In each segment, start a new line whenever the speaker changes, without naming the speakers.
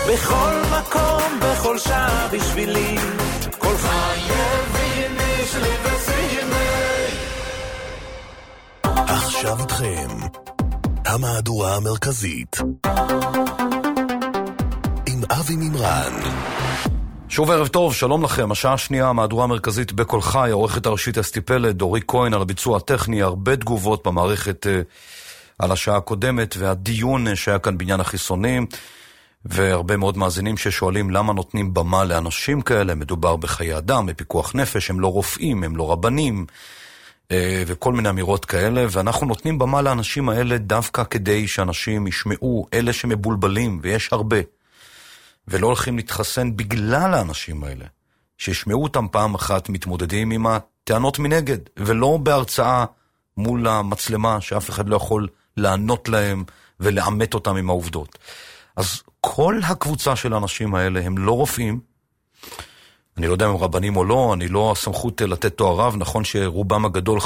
בכל מקום, בכל שעה בשבילי, כל חייבים שלי וסיימי.
עכשיו איתכם המהדורה המרכזית עם אבי מימרן.
שוב ערב טוב, שלום לכם. השעה השנייה, המהדורה המרכזית בכל חי, העורכת הראשית אסתי פלד, דורי כהן על הביצוע הטכני, הרבה תגובות במערכת על השעה הקודמת והדיון שהיה כאן בעניין החיסונים, והרבה מאוד מאזינים ששואלים למה נותנים במה לאנשים כאלה. מדובר בחיי אדם, בפיקוח נפש, הם לא רופאים, הם לא רבנים, וכל מיני אמירות כאלה, ואנחנו נותנים במה לאנשים האלה דווקא כדי שאנשים ישמעו, אלה שמבולבלים, ויש הרבה, ולא הולכים להתחסן בגלל האנשים האלה, שישמעו אותם פעם אחת מתמודדים עם הטענות מנגד, ולא בהרצאה מול המצלמה שאף אחד לא יכול לענות להם ולעמת אותם עם העובדות. אז כל הקבוצה של האנשים האלה הם לא רופאים, אני לא יודע אם הם רבנים או לא, אני לא הסמכות לתת תואר רב, נכון שרובם הגדול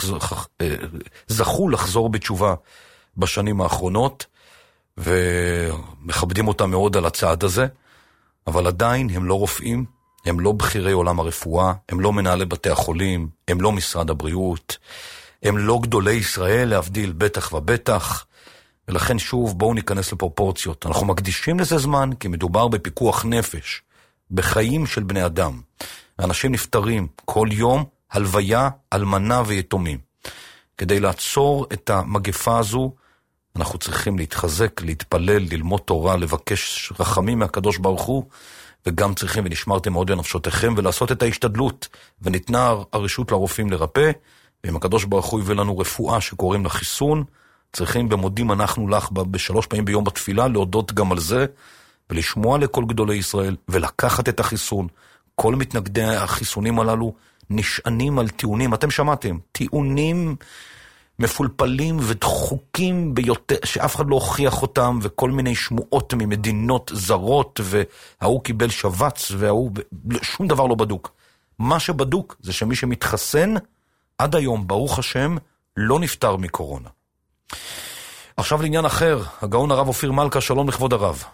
זכו לחזור בתשובה בשנים האחרונות, ומכבדים אותם מאוד על הצעד הזה, אבל עדיין הם לא רופאים, הם לא בחירי עולם הרפואה, הם לא מנהלי בתי החולים, הם לא משרד הבריאות, הם לא גדולי ישראל להבדיל בטח ובטח, ולכן שוב בואו ניכנס לפרופורציות. אנחנו מקדישים לזה זמן כי מדובר בפיקוח נפש, בחיים של בני אדם. האנשים נפטרים כל יום, הלוויה, אלמנה ויתומים. כדי לעצור את המגפה הזו, אנחנו צריכים להתחזק, להתפלל, ללמוד תורה, לבקש רחמים מהקדוש ברוך הוא, וגם צריכים ונשמרתם מאוד לנפשותיכם ולעשות את ההשתדלות. וניתנה הרשות לרופאים לרפא, ואם הקדוש ברוך הוא הביא לנו רפואה שקוראים לה חיסון, צריכים במודים אנחנו לך בשלוש פעמים ביום בתפילה להודות גם על זה, ולשמוע לכל גדולי ישראל, ולקחת את החיסון. כל מתנגדי החיסונים הללו נשענים על טיעונים, אתם שמעתם, טיעונים מפולפלים ודחוקים ביותר, שאף אחד לא הוכיח אותם, וכל מיני שמועות ממדינות זרות, והוא קיבל שבץ, והוא שום דבר לא בדוק. מה שבדוק זה שמי שמתחסן, עד היום, ברוך השם, לא נפטר מקורונה. עכשיו לעניין אחר, הגאון הרב אופיר מלכה, שלום לכבוד הרב.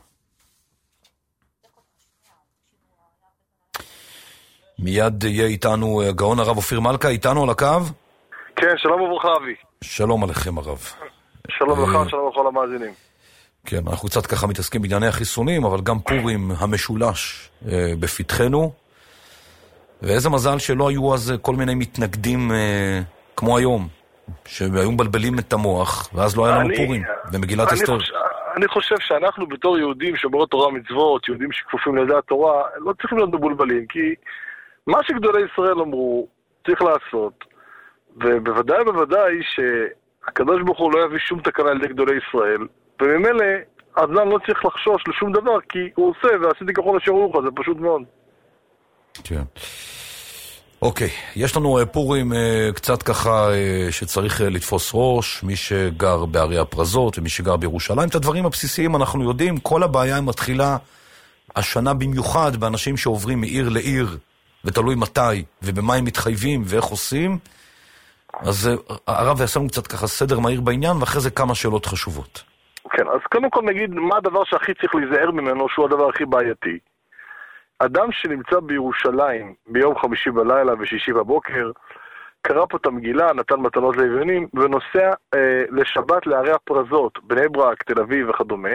מיד יהיה איתנו הגאון הרב אופיר מלכה, איתנו על הקו?
כן, שלום וברכה אבי.
שלום עליכם הרב.
שלום לך, שלום לכל המאזינים.
כן, אנחנו קצת ככה מתעסקים בענייני החיסונים, אבל גם פורים המשולש בפתחנו, ואיזה מזל שלא היו אז כל מיני מתנגדים כמו היום, שהיו מבלבלים את המוח, ואז לא היה לנו פורים ומגילת אסתר.
אני חושב שאנחנו בתור יהודים שומרי תורה ומצוות, יהודים שכפופים לדעת תורה, לא צריכים להיות מבולבלים, כי מה שגדולי ישראל אמרו צריך לעשות, ובוודאי שהקדוש ברוך הוא לא יביא שום תקנה על ידי גדולי ישראל, וממילא האדם לא צריך לחשוש לשום דבר, כי הוא עושה ועשיתי ככל אשר רוחך, זה פשוט מאוד.
כן. אוקיי, יש לנו פורים קצת ככה שצריך לתפוס ראש, מי שגר בערי הפרזות ומי שגר בירושלים, את הדברים הבסיסיים אנחנו יודעים, כל הבעיה מתחילה השנה במיוחד באנשים שעוברים מעיר לעיר, ותלוי מתי ובמה הם מתחייבים ואיך עושים, אז הרב יעשה לנו קצת ככה סדר מהיר בעניין, ואחרי זה כמה שאלות חשובות.
כן, אז קודם כל נגיד מה הדבר שהכי צריך להיזהר ממנו, שהוא הדבר הכי בעייתי. אדם שנמצא בירושלים ביום חמישי בלילה ושישי בבוקר, קרא פה את המגילה, נתן מתנות ליוונים, ונוסע לשבת לערי הפרזות, בני ברק, תל אביב וכדומה,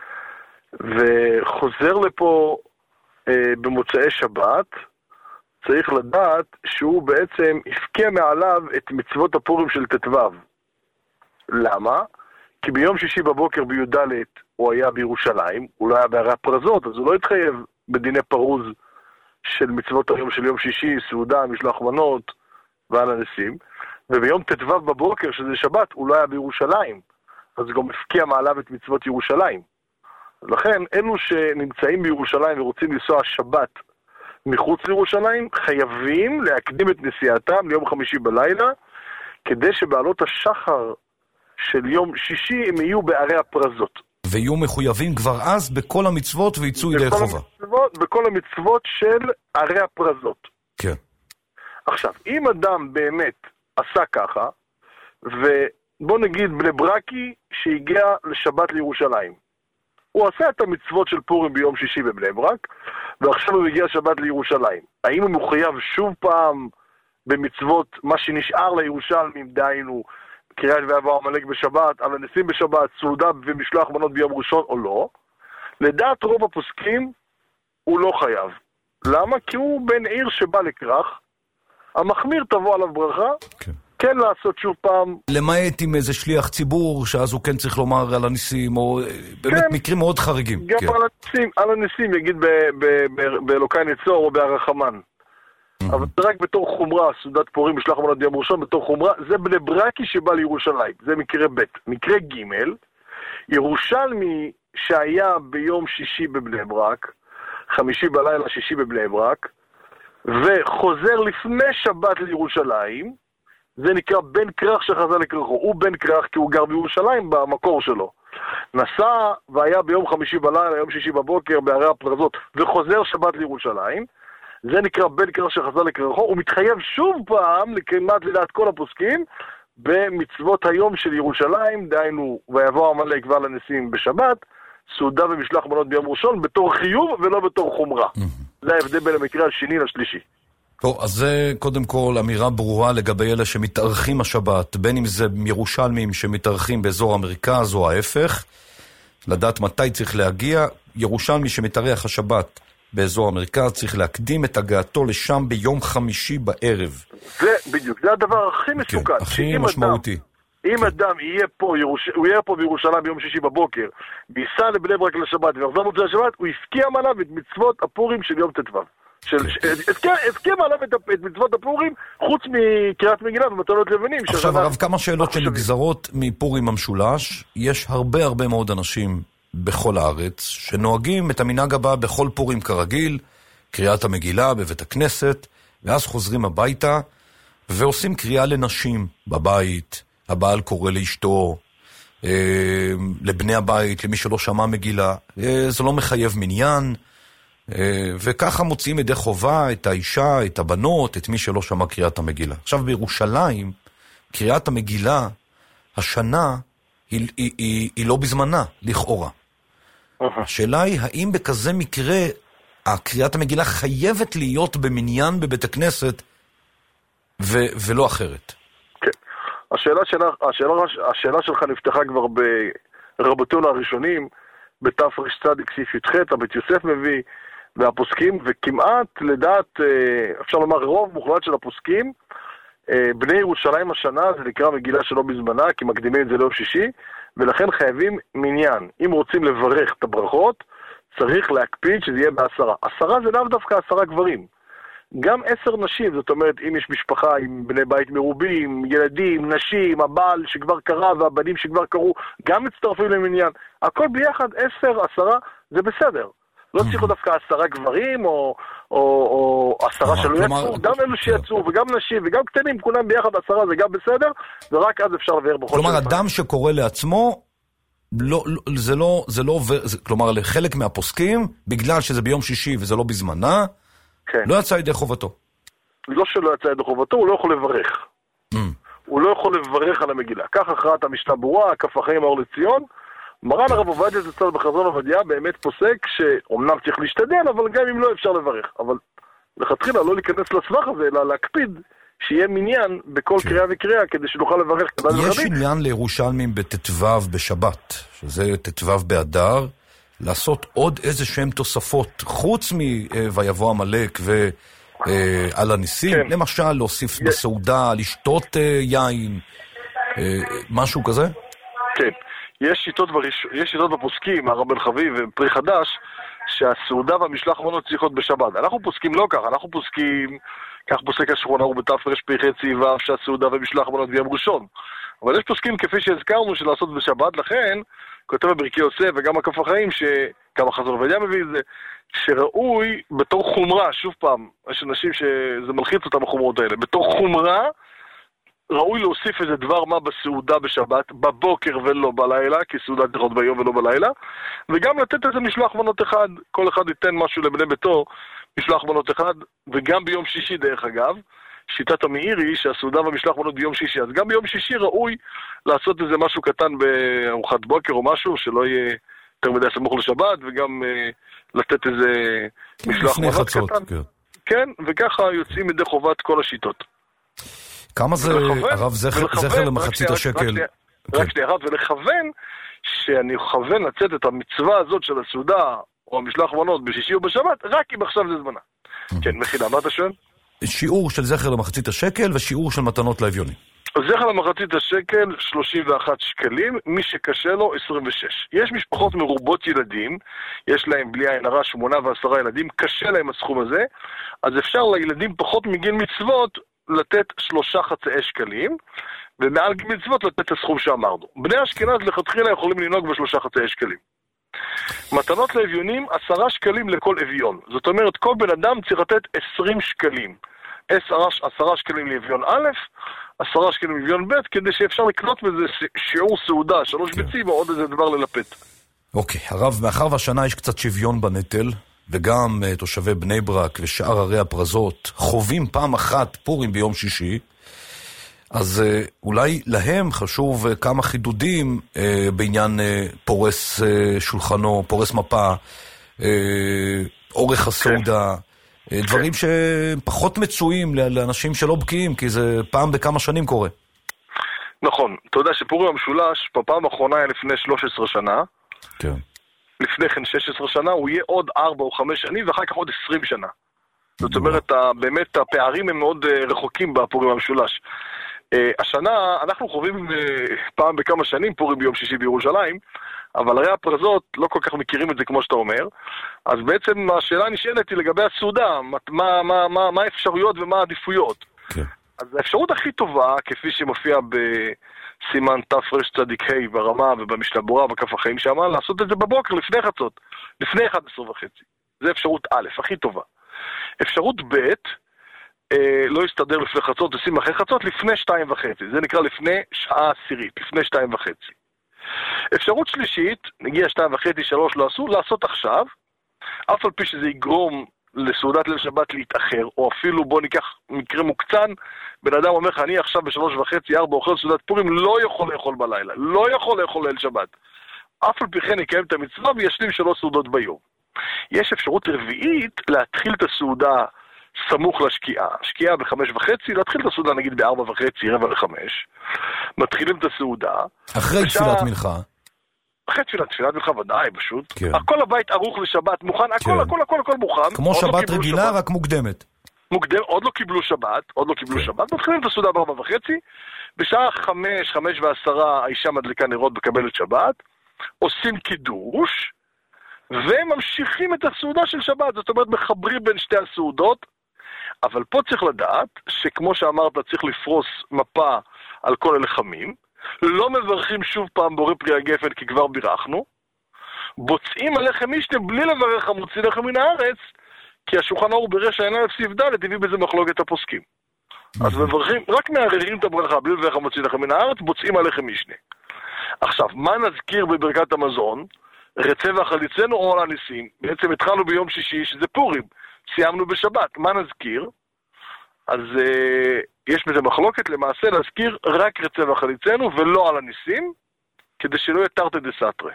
וחוזר לפה במוצאי שבת, צריך לדעת שהוא בעצם הפקיע מעליו את מצוות הפורים של תתוו. למה? כי ביום שישי בבוקר בי"ד הוא היה בירושלים, הוא לא היה בערי הפרזות, אז הוא לא התחייב בדיני פרוז של מצוות היום של יום שישי, סעודה, משלוח מנות ועל הנסים, וביום תתוו בבוקר, שזה שבת, הוא לא היה בירושלים, אז הוא גם הפקיע מעליו את מצוות ירושלים. לכן, אלו שנמצאים בירושלים ורוצים לנסוע שבת מחוץ לירושלים, חייבים להקדים את נסיעתם ליום חמישי בלילה, כדי שבעלות השחר של יום שישי הם יהיו בערי הפרזות.
ויהיו מחויבים כבר אז בכל המצוות ויצאו ידי חובה.
בכל המצוות של ערי הפרזות.
כן.
עכשיו, אם אדם באמת עשה ככה, ובוא נגיד בני ברקי שהגיע לשבת לירושלים, הוא עשה את המצוות של פורים ביום שישי בבני ברק, ועכשיו הוא מגיע שבת לירושלים. האם הוא מחויב שוב פעם במצוות, מה שנשאר לירושלמים, דהיינו, קריאת ויבוא עמלק בשבת, על הניסים בשבת, סעודה ומשלוח מנות ביום ראשון או לא? לדעת רוב הפוסקים, הוא לא חייב. למה? כי הוא בן עיר שבא לכרך, המחמיר תבוא עליו ברכה, כן לעשות שוב פעם.
למעט עם איזה שליח ציבור, שאז הוא כן צריך לומר על הניסים, או באמת מקרים מאוד חריגים.
גם על הניסים, יגיד באלוקי נצור או בהרחמן. אבל זה רק בתור חומרה, סעודת פורים, משלוח מנות ביום ראשון, בתור חומרה, זה בני ברקי שבא לירושלים, זה מקרה ב'. מקרה ג', ירושלמי שהיה ביום שישי בבני ברק, חמישי בלילה, שישי בבני ברק, וחוזר לפני שבת לירושלים, זה נקרא בן כרך שחזר לכרכו. הוא בן כרך כי הוא גר בירושלים במקור שלו. נסע והיה ביום חמישי בלילה, יום שישי בבוקר, בערי הפרזות, וחוזר שבת לירושלים, זה נקרא בן כרך שחזר לכרכו. הוא מתחייב שוב פעם, כמעט לדעת כל הפוסקים, במצוות היום של ירושלים, דהיינו, ויבוא עמלק ועל הניסים בשבת, סעודה ומשלוח מנות ביום ראשון, בתור חיוב ולא בתור חומרה. זה ההבדל בין המקרה השני לשלישי.
טוב, אז זה קודם כל אמירה ברורה לגבי אלה שמתארחים השבת, בין אם זה ירושלמים שמתארחים באזור המרכז או ההפך, לדעת מתי צריך להגיע. ירושלמי שמתארח השבת באזור המרכז צריך להקדים את הגעתו לשם ביום חמישי בערב.
זה בדיוק, זה הדבר הכי מסוכן.
כן, הכי משמעותי.
אם אדם יהיה פה, הוא יהיה פה בירושלים ביום שישי בבוקר, וייסע לבני ברק לשבת ויחזור מוצאי השבת, הוא הפקיע עליו את מצוות הפורים של יום ט"ו. הסכים עליו את מצוות הפורים, חוץ מקריאת מגילה ומתנות לבנים.
עכשיו הרב, כמה שאלות שנגזרות מפורים המשולש. יש הרבה מאוד אנשים בכל הארץ שנוהגים את המנהג הבא בכל פורים כרגיל, קריאת המגילה בבית הכנסת, ואז חוזרים הביתה ועושים קריאה לנשים בבית, הבעל קורא לאשתו, לבני הבית, למי שלא שמע מגילה. זה לא מחייב מניין, וככה מוצאים ידי חובה את האישה, את הבנות, את מי שלא שמע קריאת המגילה. עכשיו בירושלים, קריאת המגילה השנה היא לא בזמנה, לכאורה. השאלה היא, האם בכזה מקרה הקריאת המגילה חייבת להיות במניין בבית הכנסת ולא אחרת?
כן. השאלה שלך נפתחה כבר ברבותינו הראשונים, בתרצ"ד סעיף י"ח, הבית יוסף מביא, והפוסקים, וכמעט לדעת, אפשר לומר רוב מוחלט של הפוסקים, בני ירושלים השנה זה נקרא מגילה שלא בזמנה, כי מקדימים את זה ליום שישי, ולכן חייבים מניין. אם רוצים לברך את הברכות, צריך להקפיד שזה יהיה ב10. 10 זה לאו דווקא 10 גברים. גם 10 נשים, זאת אומרת, אם יש משפחה עם בני בית מרובים, ילדים, נשים, הבעל שכבר קרה והבנים שכבר קרו, גם מצטרפים למניין. הכל ביחד, 10, 10, זה בסדר. לא צריכו דווקא 10 גברים או 10 שלא יצאו, גם אלו שיצאו וגם נשים וגם קטנים, כולם ביחד 10 זה גם בסדר, ורק אז אפשר לבאר בכל
כלומר, אדם שקורא לעצמו, זה לא עובר, כלומר, לחלק מהפוסקים, בגלל שזה ביום שישי וזה לא בזמנה, לא יצא ידי חובתו.
לא שלא יצא ידי חובתו, הוא לא יכול לברך. הוא לא יכול לברך על המגילה. כך הכרעת המשנה ברורה, כף החיים האור לציון, מרן הרב עובדיה זצ"ל בחזון עובדיה באמת פוסק שאומנם צריך להשתדל, אבל גם אם לא אפשר לברך. אבל לכתחילה לא להיכנס לסבך הזה, אלא להקפיד שיהיה מניין בכל קריאה וקריאה, כדי שנוכל לברך.
יש עניין לירושלמים בט"ו בשבת, שזה ט"ו באדר, לעשות עוד איזה שהם תוספות, חוץ מ"ויבוא עמלק" ועל הניסים, למשל להוסיף בסעודה, לשתות יין, משהו כזה? כן.
יש שיטות בפוסקים, הרב בן חביב ופרי חדש, שהסעודה והמשלח מנות צריכות בשבת. אנחנו פוסקים לא כך, אנחנו פוסקים, כך פוסק השכונה ובתרפ"ח צבא, שהסעודה ומשלח מנות ביום ראשון. אבל יש פוסקים כפי שהזכרנו של לעשות בשבת, לכן כותב בברכי יוסף וגם הכף החיים, שגם החזון עובדיה מביא את זה, שראוי בתור חומרה, שוב פעם, יש אנשים שזה מלחיץ אותם החומרות האלה, בתור חומרה, ראוי להוסיף איזה דבר מה בסעודה בשבת, בבוקר ולא בלילה, כי סעודה תכות ביום ולא בלילה, וגם לתת איזה משלוח מנות אחד, כל אחד ייתן משהו לבני ביתו, משלוח מנות אחד, וגם ביום שישי דרך אגב, שיטת המאירי היא שהסעודה והמשלוח מנות ביום שישי, אז גם ביום שישי ראוי לעשות איזה משהו קטן בארוחת בוקר או משהו, שלא יהיה יותר מדי סמוך לשבת, וגם לתת איזה משלוח מנות קטן. כן, וככה יוצאים מדי חובת כל השיטות.
כמה זה, הרב, זכר למחצית השקל?
רק שנייה, הרב, ולכוון שאני אכוון לצאת את המצווה הזאת של הסעודה, או המשלוח מנות בשישי או בשבת, רק אם עכשיו זה זמנה. כן, מחילה, מה אתה שואל?
שיעור של זכר למחצית השקל ושיעור של מתנות לאביונים.
זכר למחצית השקל 31 שקלים, מי שקשה לו 26. יש משפחות מרובות ילדים, יש להם בלי עין הרע 8 ו10 ילדים, קשה להם הסכום הזה, אז אפשר לילדים פחות מגיל מצוות לתת 3 חצאי שקלים, ומעל גיל מצוות לתת את הסכום שאמרנו. בני אשכנז לכתחילה יכולים לנהוג ב3 חצאי שקלים. מתנות לאביונים 10 שקלים לכל אביון. זאת אומרת, כל בן אדם צריך לתת 20 שקלים. 10 שקלים לאביון א', 10 שקלים לאביון ב', כדי שאפשר לקנות בזה שיעור סעודה, 3 ביצים או עוד איזה דבר ללפת.
אוקיי, הרב, מאחר והשנה יש קצת שוויון בנטל, וגם תושבי בני ברק ושאר ערי הפרזות חווים פעם אחת פורים ביום שישי, אז אולי להם חשוב כמה חידודים בעניין פורס שולחנו, פורס מפה, אורך הסעודה, דברים שפחות מצויים לאנשים שלא בקיאים, כי זה פעם בכמה שנים קורה.
נכון, אתה יודע שפורים המשולש, בפעם האחרונה היה לפני 13 שנה,
כן.
לפני כן 16 שנה, הוא יהיה עוד 4 או 5 שנים, ואחר כך עוד 20 שנה. זאת אומרת, באמת הפערים הם מאוד רחוקים בפורים המשולש. השנה אנחנו חווים פעם בכמה שנים פורים ביום שישי בירושלים, אבל הרי הפרזות לא כל כך מכירים את זה כמו שאתה אומר, אז בעצם השאלה נשאלת היא לגבי הסעודה, מה האפשרויות ומה העדיפויות.
כן.
אז האפשרות הכי טובה, כפי שמופיע בסימן תרצ"ה ברמה ובמשנה ברורה וכף החיים שמה, לעשות את זה בבוקר לפני חצות, לפני 11:30. זה אפשרות א', הכי טובה. אפשרות ב', לא יסתדר לפני חצות, עושים אחרי חצות לפני 2:30, זה נקרא לפני שעה עשירית, לפני 2:30. אפשרות שלישית, נגיע 2:30, 3 לא עשו, לעשות עכשיו, אף על פי שזה יגרום לסעודת ליל שבת להתאחר, או אפילו בוא ניקח מקרה מוקצן, בן אדם אומר לך, אני עכשיו ב3:30, 4 אוכל סעודת פורים, לא יכול לאכול בלילה, לא יכול לאכול ליל שבת. אף על פי כן יקיים את המצווה וישלים 3 סעודות ביום. יש אפשרות רביעית להתחיל את הסעודה סמוך לשקיעה, שקיעה ב5:30, להתחיל את הסעודה נגיד ב4:30, 4:45, מתחילים את הסעודה.
אחרי תפילת מנחה.
אחרי תפילת מנחה ודאי, פשוט.
כן.
הכל הבית ערוך לשבת, מוכן, הכל מוכן.
כמו שבת רגילה, רק מוקדמת.
עוד לא קיבלו שבת, מתחילים את הסעודה ב4:30, בשעה 5:10 האישה מדליקה נרות בקבלת שבת, עושים קידוש, וממשיכים את הסעודה של שבת, זאת אומרת מחברים בין שתי הסעודות, אבל פה צריך לדעת שכמו שאמרת צריך לפרוס מפה על כל הלחמים, לא מברכים שוב פעם בורא פרי הגפן כי כבר בירכנו, בוצעים הלחם משנה בלי לברך המוציא לחם מן הארץ, כי השולחן ערוך ברשע עין א' סעיף ד' הביא בזה מחלוקת הפוסקים. אז מברכים, רק מערערים את הברכה בלי לברך המוציא לחם מן הארץ, בוצעים הלחם משנה. עכשיו, מה נזכיר בברכת המזון? רצה וחליצנו או על הניסים. בעצם התחלנו ביום שישי, שזה פורים. סיימנו בשבת. מה נזכיר? אז יש בזה מחלוקת, למעשה להזכיר רק רצה וחליצנו ולא על הניסים, כדי שלא יהיה תרתי דסתרי.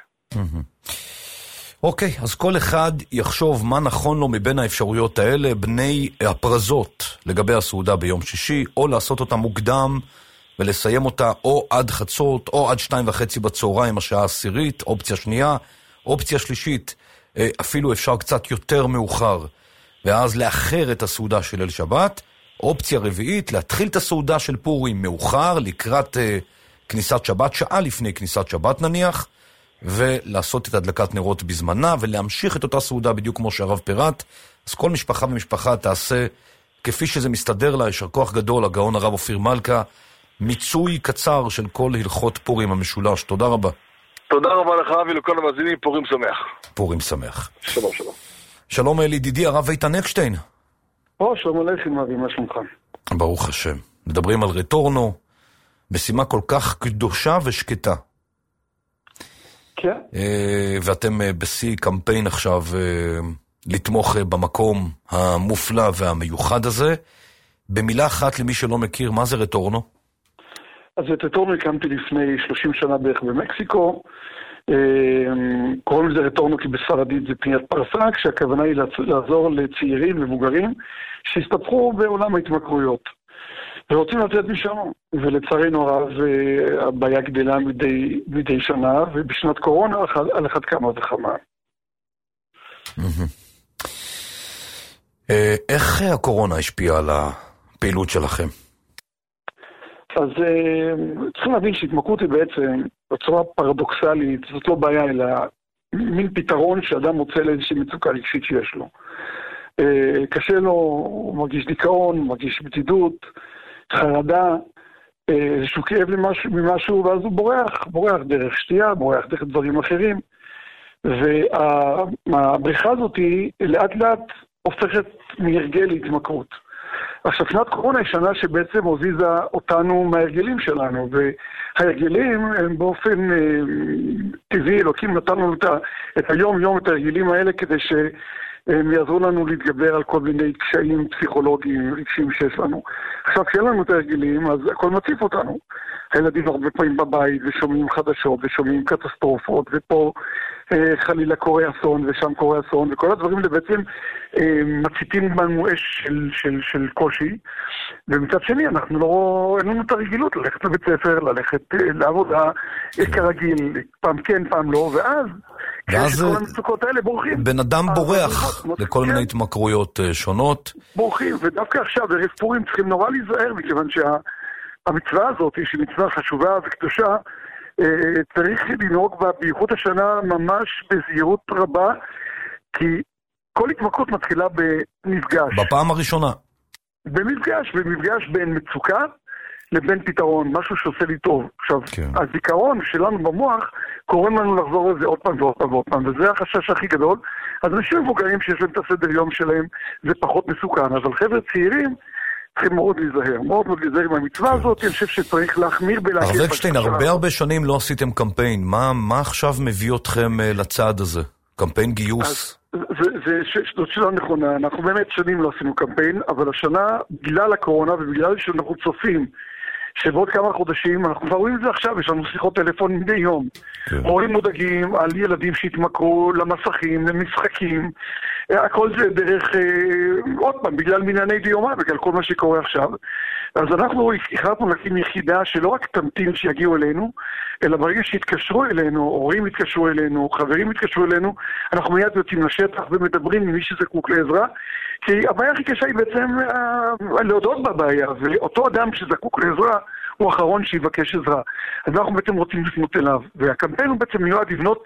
אוקיי, אז כל אחד יחשוב מה נכון לו מבין האפשרויות האלה, בני הפרזות לגבי הסעודה ביום שישי, או לעשות אותה מוקדם ולסיים אותה או עד חצות, או עד 2:30 בצהריים, השעה העשירית, אופציה שנייה. אופציה שלישית, אפילו אפשר קצת יותר מאוחר, ואז לאחר את הסעודה של ליל שבת. אופציה רביעית, להתחיל את הסעודה של פורים מאוחר, לקראת כניסת שבת, שעה לפני כניסת שבת נניח, ולעשות את הדלקת נרות בזמנה, ולהמשיך את אותה סעודה בדיוק כמו שהרב פירט. אז כל משפחה ומשפחה תעשה כפי שזה מסתדר לה. יישר כוח גדול, הגאון הרב אופיר מלכה, מיצוי קצר של כל הלכות פורים המשולש. תודה רבה.
תודה רבה לך אבי, לכל המאזינים, פורים שמח.
פורים שמח.
שלום, שלום.
שלום לידידי הרב איתן אקשטיין.
שלום עליכם אבי, מה שלומך?
ברוך השם. מדברים על רטורנו, משימה כל כך קדושה ושקטה.
כן.
ואתם בשיא קמפיין עכשיו לתמוך במקום המופלא והמיוחד הזה. במילה אחת למי שלא מכיר, מה זה רטורנו?
אז את רטורנו הקמתי לפני 30 שנה בערך במקסיקו, קוראים לזה רטורנו כי בספרדית זה פניית פרסה, כשהכוונה היא לעזור לצעירים, למבוגרים, שהסתבכו בעולם ההתמכרויות. ורוצים לצאת משם, ולצערנו הרב הבעיה גדלה מדי שנה, ובשנת קורונה על אחד כמה וכמה.
איך הקורונה השפיעה על הפעילות שלכם? אז
צריכים להבין שהתמכרות היא בעצם בצורה פרדוקסלית, זאת לא בעיה, אלא מין פתרון שאדם מוצא לאיזושהי מצוקה רגשית שיש לו. קשה לו, הוא מרגיש דיכאון, הוא מרגיש בדידות, חרדה, איזשהו כאב ממשהו, ואז הוא בורח דרך שתייה, בורח דרך דברים אחרים. והבריחה הזאת היא לאט לאט הופכת מהרגל להתמכרות. עכשיו, שנת קורונה היא שנה שבעצם הוזיזה אותנו מההרגלים שלנו, וההרגלים הם באופן טבעי, אלוקים נתן לנו את היום-יום, את ההרגלים האלה, כדי שהם יעזרו לנו להתגבר על כל מיני קשיים פסיכולוגיים, רגשיים שיש לנו. עכשיו, כשאין לנו את ההרגלים, אז הכל מציף אותנו. הילדים הרבה פעמים בבית, ושומעים חדשות, ושומעים קטסטרופות, ופה חלילה קורה אסון, ושם קורה אסון, וכל הדברים האלה בעצם מציתים בנו אש של קושי, ומצד שני אנחנו אין לנו את הרגילות ללכת לבית ספר, ללכת לעבודה כרגיל, פעם כן, פעם לא, ואז כל המצוקות האלה בורחים.
בן אדם בורח לכל מיני התמכרויות שונות.
בורחים, ודווקא עכשיו בערב פורים צריכים נורא להיזהר, מכיוון שהמצווה הזאת, שהיא מצווה חשובה וקדושה, צריך לנהוג בה בייחוד השנה ממש בזהירות רבה, כי כל התמכרות מתחילה במפגש.
בפעם הראשונה. במפגש בין מצוקה לבין פתרון, משהו שעושה לי טוב. עכשיו, כן. הזיכרון שלנו במוח קוראים לנו לחזור לזה עוד פעם ועוד פעם ועוד פעם, וזה החשש הכי גדול. אז אנשים מבוגרים שיש להם את הסדר יום שלהם, זה פחות מסוכן, אבל חבר'ה צעירים צריכים מאוד להיזהר, מאוד להיזהר מהמצווה הזאת, אני חושב שצריך להחמיר בלהגיד... הרב אקשטיין, הרבה שנים לא עשיתם קמפיין, מה עכשיו מביא אתכם לצעד הזה? קמפיין גיוס?
זאת שאלה נכונה, אנחנו באמת שנים לא עשינו קמפיין, אבל השנה, בגלל הקורונה ובגלל שאנחנו צופים, שבעוד כמה חודשים, אנחנו כבר רואים את זה עכשיו, יש לנו שיחות טלפון מדי יום. הורים מודאגים על ילדים שהתמכרו למסכים, למשחקים, הכל זה דרך, עוד פעם, בגלל מנייני דיומה, בגלל כל מה שקורה עכשיו. אז אנחנו החלטנו להקים יחידה שלא רק תמתין שיגיעו אלינו, אלא ברגע שהתקשרו אלינו, הורים התקשרו אלינו, חברים התקשרו אלינו, אנחנו מיד יוצאים לשטח ומדברים עם מי שזקוק לעזרה, כי הבעיה הכי קשה היא בעצם להודות בבעיה, ואותו אדם שזקוק לעזרה הוא האחרון שיבקש עזרה. אז אנחנו בעצם רוצים לפנות אליו, והקמפיין הוא בעצם מיועד לבנות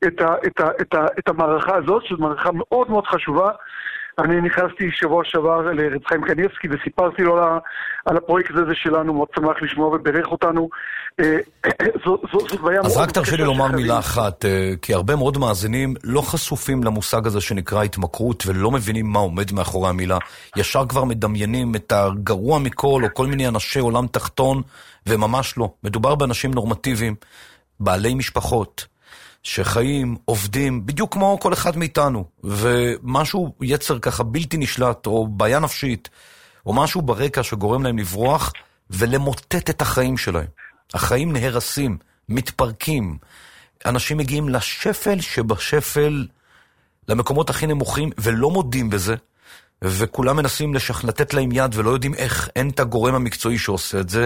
את המערכה הזאת, שזו מערכה מאוד מאוד חשובה. אני נכנסתי שבוע שעבר לרב חיים קניבסקי וסיפרתי לו על הפרויקט הזה שלנו, מאוד שמח לשמוע וברך אותנו. זאת בעיה מאוד...
אז רק תרשה לי לומר מילה אחת, כי הרבה מאוד מאזינים לא חשופים למושג הזה שנקרא התמכרות ולא מבינים מה עומד מאחורי המילה. ישר כבר מדמיינים את הגרוע מכל או כל מיני אנשי עולם תחתון, וממש לא. מדובר באנשים נורמטיביים, בעלי משפחות, שחיים, עובדים, בדיוק כמו כל אחד מאיתנו, ומשהו יצר ככה בלתי נשלט, או בעיה נפשית, או משהו ברקע שגורם להם לברוח, ולמוטט את החיים שלהם. החיים נהרסים, מתפרקים, אנשים מגיעים לשפל שבשפל, למקומות הכי נמוכים, ולא מודים בזה, וכולם מנסים לתת להם יד, ולא יודעים איך, אין את הגורם המקצועי שעושה את זה,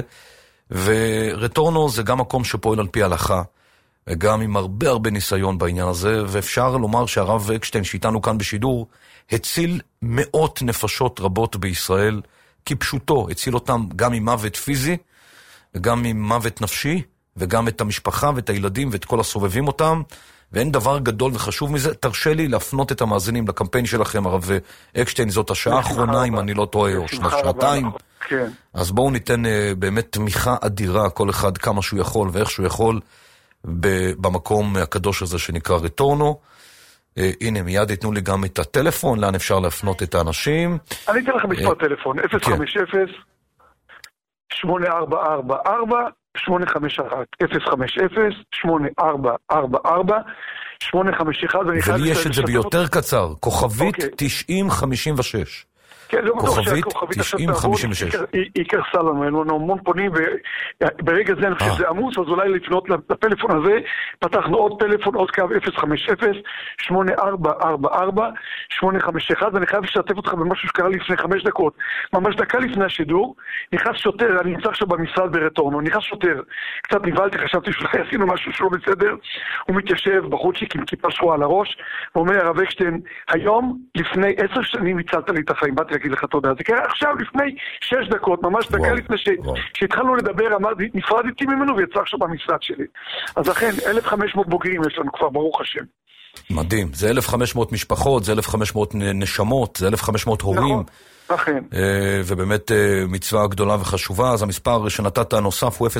ורטורנו זה גם מקום שפועל על פי הלכה, וגם עם הרבה ניסיון בעניין הזה, ואפשר לומר שהרב אקשטיין שאיתנו כאן בשידור, הציל מאות נפשות רבות בישראל, כפשוטו, הציל אותם גם ממוות פיזי, וגם ממוות נפשי, וגם את המשפחה ואת הילדים ואת כל הסובבים אותם, ואין דבר גדול וחשוב מזה. תרשה לי להפנות את המאזינים לקמפיין שלכם, הרב אקשטיין, זאת השעה האחרונה, אם אני לא טועה, או שעתיים. אז בואו ניתן באמת תמיכה אדירה, כל אחד כמה שהוא יכול ואיך שהוא יכול, במקום הקדוש הזה שנקרא רטורנו. הנה, מיד יתנו לי גם את הטלפון, לאן אפשר להפנות את האנשים.
אני אתן לך מספר טלפון, 050-8444-851, 050-8444-851.
ולי יש את זה ביותר קצר, כוכבית 9056.
כן, לא בטוח
כוכבית
שהכוכבית
9056.
היא קרסה לנו, אין לנו המון פונים, וברגע זה אני חושב שזה עמוס, אז אולי לפנות לפלאפון הזה, פתחנו עוד פלאפון, עוד קו 050-8444-851, ואני חייב לשתף אותך במשהו שקרה לפני 5 דקות, ממש דקה לפני השידור, נכנס שוטר, אני נמצא עכשיו במשרד ברטורנו, נכנס שוטר, קצת נבלתי, חשבתי שאולי עשינו משהו שלא בסדר, הוא מתיישב בחודשיק עם כיפה שחורה על הראש, ואומר, הרב אקשטיין, היום, לפני 10 שנים הצלת לי את החיים, באתי להגיד לך תודה. זה קרה עכשיו לפני 6 דקות, ממש דקה לפני שהתחלנו לדבר, נפרדתי ממנו ויצא עכשיו במשרד שלי. אז לכן, 1,500 בוגרים יש לנו כבר, ברוך השם.
מדהים, זה 1,500 משפחות, זה 1,500 נשמות, זה 1,500 הורים.
נכון.
ובאמת מצווה גדולה וחשובה, אז המספר שנתת הנוסף הוא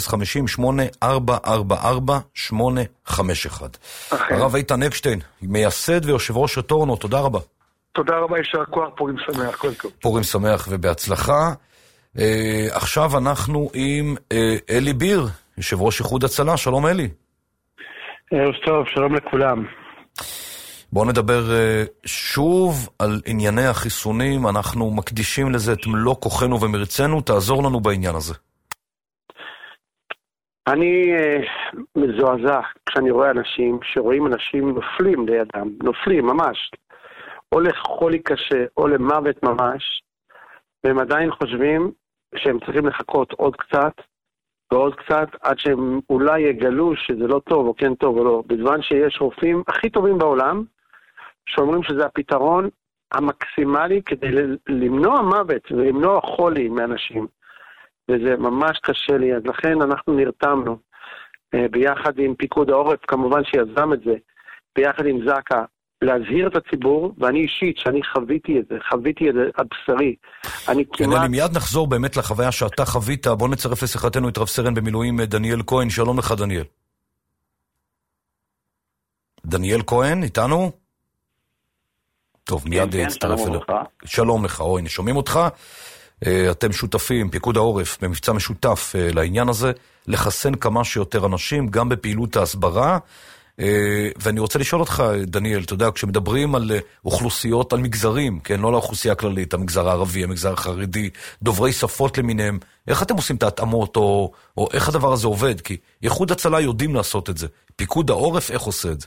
050-8444-851. הרב איתן אקשטיין, מייסד ויושב ראש רטורנו, תודה רבה.
תודה רבה, ישר כוח, פורים שמח, כל טוב.
פורים שמח ובהצלחה. עכשיו אנחנו עם אלי ביר, יושב ראש איחוד הצלה, שלום אלי.
טוב, שלום לכולם.
בואו נדבר שוב על ענייני החיסונים, אנחנו מקדישים לזה את מלוא כוחנו ומרצנו, תעזור לנו בעניין הזה.
אני מזועזע כשאני רואה אנשים, שרואים אנשים נופלים לידם, נופלים ממש, או לחולי קשה, או למוות ממש, והם עדיין חושבים שהם צריכים לחכות עוד קצת, ועוד קצת, עד שהם אולי יגלו שזה לא טוב, או כן טוב או לא, בזמן שיש רופאים הכי טובים בעולם, שאומרים שזה הפתרון המקסימלי כדי למנוע מוות ולמנוע חולי מאנשים. וזה ממש קשה לי, אז לכן אנחנו נרתמנו, ביחד עם פיקוד העורף, כמובן שיזם את זה, ביחד עם זקה, להזהיר את הציבור, ואני אישית, שאני חוויתי את זה על בשרי.
כן, אלי, מיד נחזור באמת לחוויה שאתה חווית, בוא נצרף לשיחתנו את רב סרן במילואים דניאל כהן, שלום לך דניאל. דניאל כהן, איתנו? טוב, מיד יצטרף אליו. שלום לך, הנה, שומעים אותך. אתם שותפים, פיקוד העורף, במבצע משותף לעניין הזה, לחסן כמה שיותר אנשים, גם בפעילות ההסברה, ואני רוצה לשאול אותך, דניאל, אתה יודע, כשמדברים על אוכלוסיות, על מגזרים, כן, לא לאוכלוסייה הכללית, המגזר הערבי, המגזר החרדי, דוברי שפות למיניהם, איך אתם עושים את ההתאמות, או איך הדבר הזה עובד? כי איחוד הצלה יודעים לעשות את זה. פיקוד העורף, איך עושה את זה?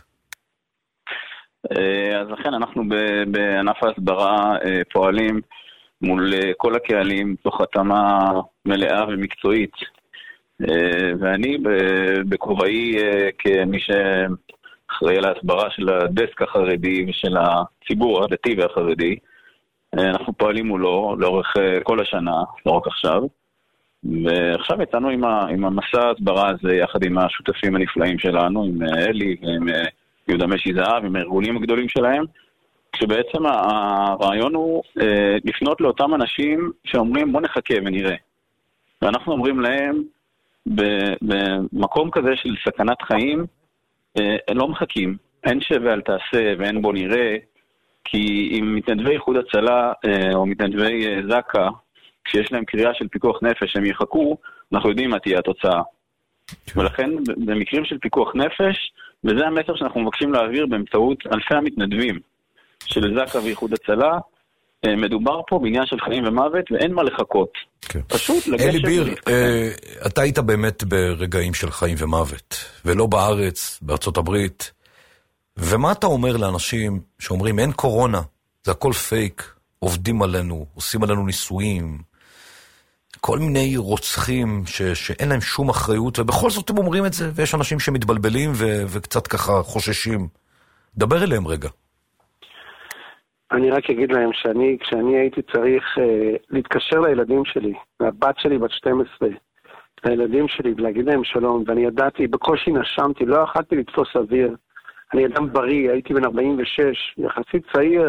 אז לכן אנחנו בענף ההסברה פועלים מול כל הקהלים תוך התאמה מלאה ומקצועית. ואני בכובעי כמי שאחראי על ההסברה של הדסק החרדי ושל הציבור הדתי והחרדי, אנחנו פועלים מולו לאורך כל השנה, לא רק עכשיו. ועכשיו יצאנו עם המסע ההסברה הזה יחד עם השותפים הנפלאים שלנו, עם אלי ועם יהודה משי זהב, עם הארגונים הגדולים שלהם, כשבעצם הרעיון הוא לפנות לאותם אנשים שאומרים בוא נחכה ונראה. ואנחנו אומרים להם, במקום כזה של סכנת חיים, הם לא מחכים, אין שווה אל תעשה ואין בו נראה, כי אם מתנדבי איחוד הצלה או מתנדבי זקה, כשיש להם קריאה של פיקוח נפש, הם יחכו, אנחנו יודעים מה תהיה התוצאה. ולכן במקרים של פיקוח נפש, וזה המסר שאנחנו מבקשים להעביר באמצעות אלפי המתנדבים של זקה ואיחוד הצלה, מדובר פה בעניין של חיים ומוות, ואין מה לחכות. פשוט לגשת.
אלי ביר, אתה היית באמת ברגעים של חיים ומוות, ולא בארץ, בארצות הברית. ומה אתה אומר לאנשים שאומרים, אין קורונה, זה הכל פייק, עובדים עלינו, עושים עלינו ניסויים, כל מיני רוצחים שאין להם שום אחריות, ובכל זאת הם אומרים את זה, ויש אנשים שמתבלבלים וקצת ככה חוששים. דבר אליהם רגע.
אני רק אגיד להם כשאני הייתי צריך להתקשר לילדים שלי, והבת שלי בת 12, לילדים שלי, ולהגיד להם שלום, ואני ידעתי, בקושי נשמתי, לא יכולתי לתפוס אוויר. אני אדם בריא, הייתי בן 46, יחסית צעיר,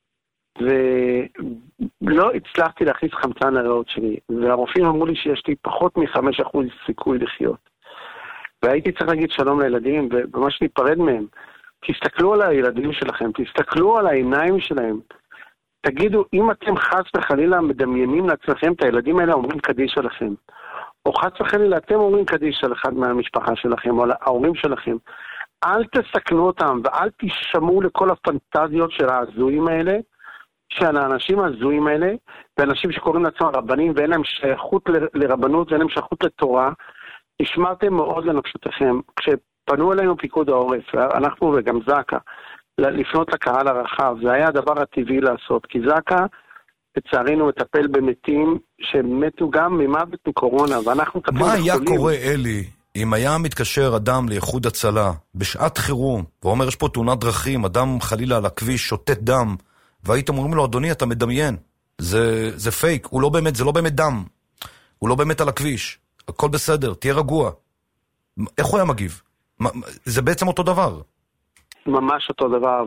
ולא הצלחתי להכניס חמצן לריאות שלי, והרופאים אמרו לי שיש לי פחות מ5% סיכוי לחיות. והייתי צריך להגיד שלום לילדים, וממש להיפרד מהם. תסתכלו על הילדים שלכם, תסתכלו על העיניים שלהם. תגידו, אם אתם חס וחלילה מדמיינים לעצמכם, את הילדים האלה אומרים קדיש עליכם. או חס וחלילה אתם אומרים קדיש על אחד מהמשפחה שלכם, או על ההורים שלכם. אל תסכנו אותם, ואל תשמעו לכל הפנטזיות של העזויים האלה, של האנשים הזויים האלה, ואנשים שקוראים לעצמם רבנים, ואין להם שייכות לרבנות, ואין להם שייכות לתורה, נשמרתם מאוד לנפשותיכם. כשפנו אלינו פיקוד העורף, אנחנו וגם זק"א, לפנות לקהל הרחב, זה היה הדבר הטבעי לעשות, כי זק"א, לצערנו, מטפל במתים שמתו גם ממוות מקורונה, ואנחנו מטפלים
בחולים. מה היה קורה, אלי, אם היה מתקשר אדם לאיחוד הצלה בשעת חירום, ואומר, יש פה תאונת דרכים, אדם חלילה על הכביש, שוטט דם, והייתם אומרים לו, אדוני, אתה מדמיין, זה פייק, הוא לא באמת, זה לא באמת דם, הוא לא באמת על הכביש, הכל בסדר, תהיה רגוע. איך הוא היה מגיב? זה בעצם אותו דבר.
ממש אותו דבר,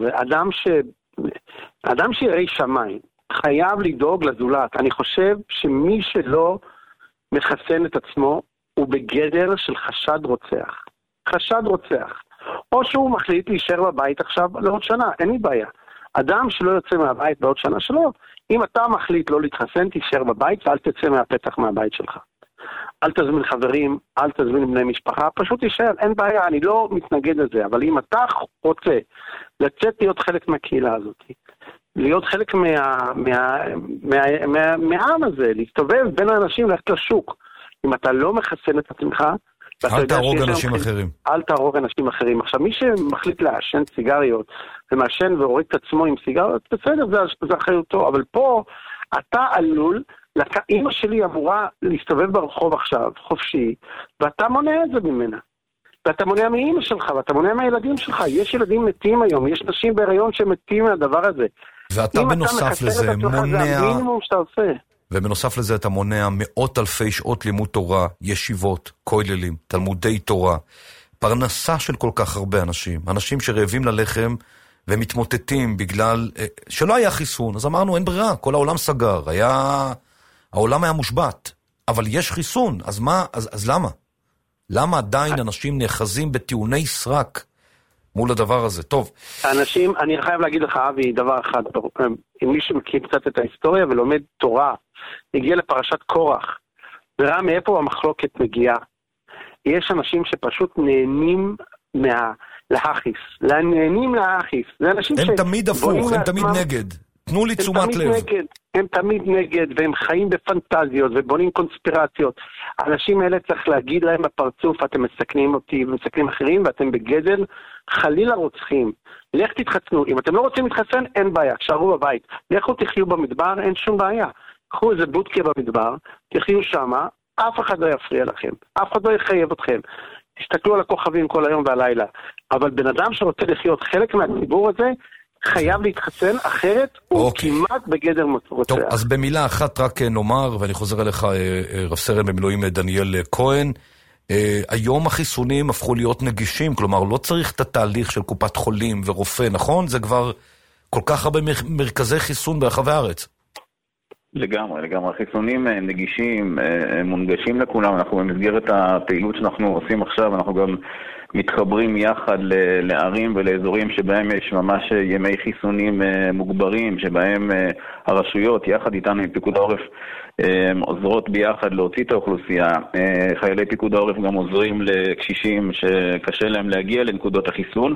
ואדם שיראי שמיים, חייב לדאוג לזולת. אני חושב שמי שלא מחסן את עצמו, הוא בגדר של חשד רוצח. חשד רוצח. או שהוא מחליט להישאר בבית עכשיו לעוד שנה, אין לי בעיה. אדם שלא יוצא מהבית בעוד שנה שלו, אם אתה מחליט לא להתחסן, תישאר בבית ואל תצא מהפתח מהבית שלך. אל תזמין חברים, אל תזמין בני משפחה, פשוט תישאר, אין בעיה, אני לא מתנגד לזה, אבל אם אתה רוצה לצאת להיות חלק מהקהילה הזאת, להיות חלק מהעם הזה, להסתובב בין האנשים, ללכת לשוק, אם אתה לא מחסן את עצמך,
אל תהרוג אנשים אחרים.
אל תהרוג אנשים אחרים. עכשיו, מי שמחליט לעשן סיגריות, ומעשן והוריד את עצמו עם סיגריות, בסדר, זה אחריותו, אבל פה אתה עלול, אמא שלי אמורה להסתובב ברחוב עכשיו, חופשי, ואתה מונע את זה ממנה. ואתה מונע מאמא שלך, ואתה מונע מהילדים שלך. יש ילדים מתים היום, יש נשים בהיריון שמתים מהדבר הזה.
ואתה בנוסף לזה מונע...
זה המינימום שאתה עושה.
ובנוסף לזה אתה מונע מאות אלפי שעות לימוד תורה, ישיבות, כוללים, תלמודי תורה, פרנסה של כל כך הרבה אנשים, אנשים שרעבים ללחם ומתמוטטים בגלל שלא היה חיסון, אז אמרנו אין ברירה, כל העולם סגר, העולם היה מושבת, אבל יש חיסון, אז מה, אז למה? למה עדיין אנשים נאחזים בטיעוני סרק מול הדבר הזה? טוב.
אנשים, אני חייב להגיד לך, אבי, דבר אחד, אם מי שמכיר קצת את ההיסטוריה ולומד תורה, הגיע לפרשת קורח, וראה מאיפה המחלוקת מגיעה. יש אנשים שפשוט נהנים להכיס, נהנים להכיס. זה אנשים
הם תמיד הפוך, הם תמיד נגד. תנו לי תשומת לב.
הם תמיד נגד, והם חיים בפנטזיות ובונים קונספירציות. האנשים האלה צריך להגיד להם בפרצוף, אתם מסכנים אותי ומסכנים אחרים, ואתם בגדר חלילה רוצחים. לך תתחסנו. אם אתם לא רוצים להתחסן, אין בעיה, תשארו בבית. לכו תחיו במדבר, אין שום בעיה. קחו איזה בודקה במדבר, תחיו שמה, אף אחד לא יפריע לכם. אף אחד לא יחייב אתכם. תסתכלו על הכוכבים כל היום והלילה. אבל בן אדם שרוצה לחיות חלק מהציבור הזה, חייב להתחסן, אחרת הוא כמעט בגדר רוצח.
טוב, אז במילה אחת רק נאמר, ואני חוזר אליך, רב סרן במילואים דניאל כהן, היום החיסונים הפכו להיות נגישים, כלומר לא צריך את התהליך של קופת חולים ורופא, נכון? זה כבר כל כך הרבה מרכזי חיסון ברחבי הארץ.
לגמרי. החיסונים נגישים, מונגשים לכולם. אנחנו במסגרת הפעילות שאנחנו עושים עכשיו, אנחנו גם מתחברים יחד לערים ולאזורים שבהם יש ממש ימי חיסונים מוגברים, שבהם הרשויות יחד איתנו עם פיקוד העורף עוזרות ביחד להוציא את האוכלוסייה. חיילי פיקוד העורף גם עוזרים לקשישים שקשה להם להגיע לנקודות החיסון,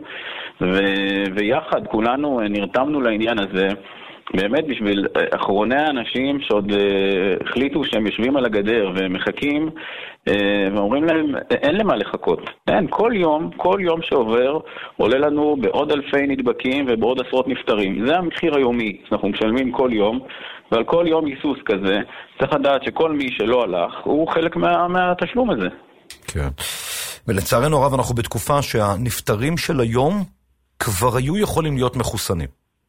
ויחד כולנו נרתמנו לעניין הזה, באמת בשביל אחרוני האנשים שעוד החליטו שהם יושבים על הגדר ומחכים, ואומרים להם, אין למה לחכות. אין, כל יום שעובר עולה לנו בעוד אלפי נדבקים ובעוד עשרות נפטרים. זה המחיר היומי שאנחנו משלמים כל יום, ועל כל יום היסוס כזה, צריך לדעת שכל מי שלא הלך, הוא חלק מהתשלום הזה.
כן. ולצערנו הרב אנחנו בתקופה שהנפטרים של היום כבר היו יכולים להיות מחוסנים.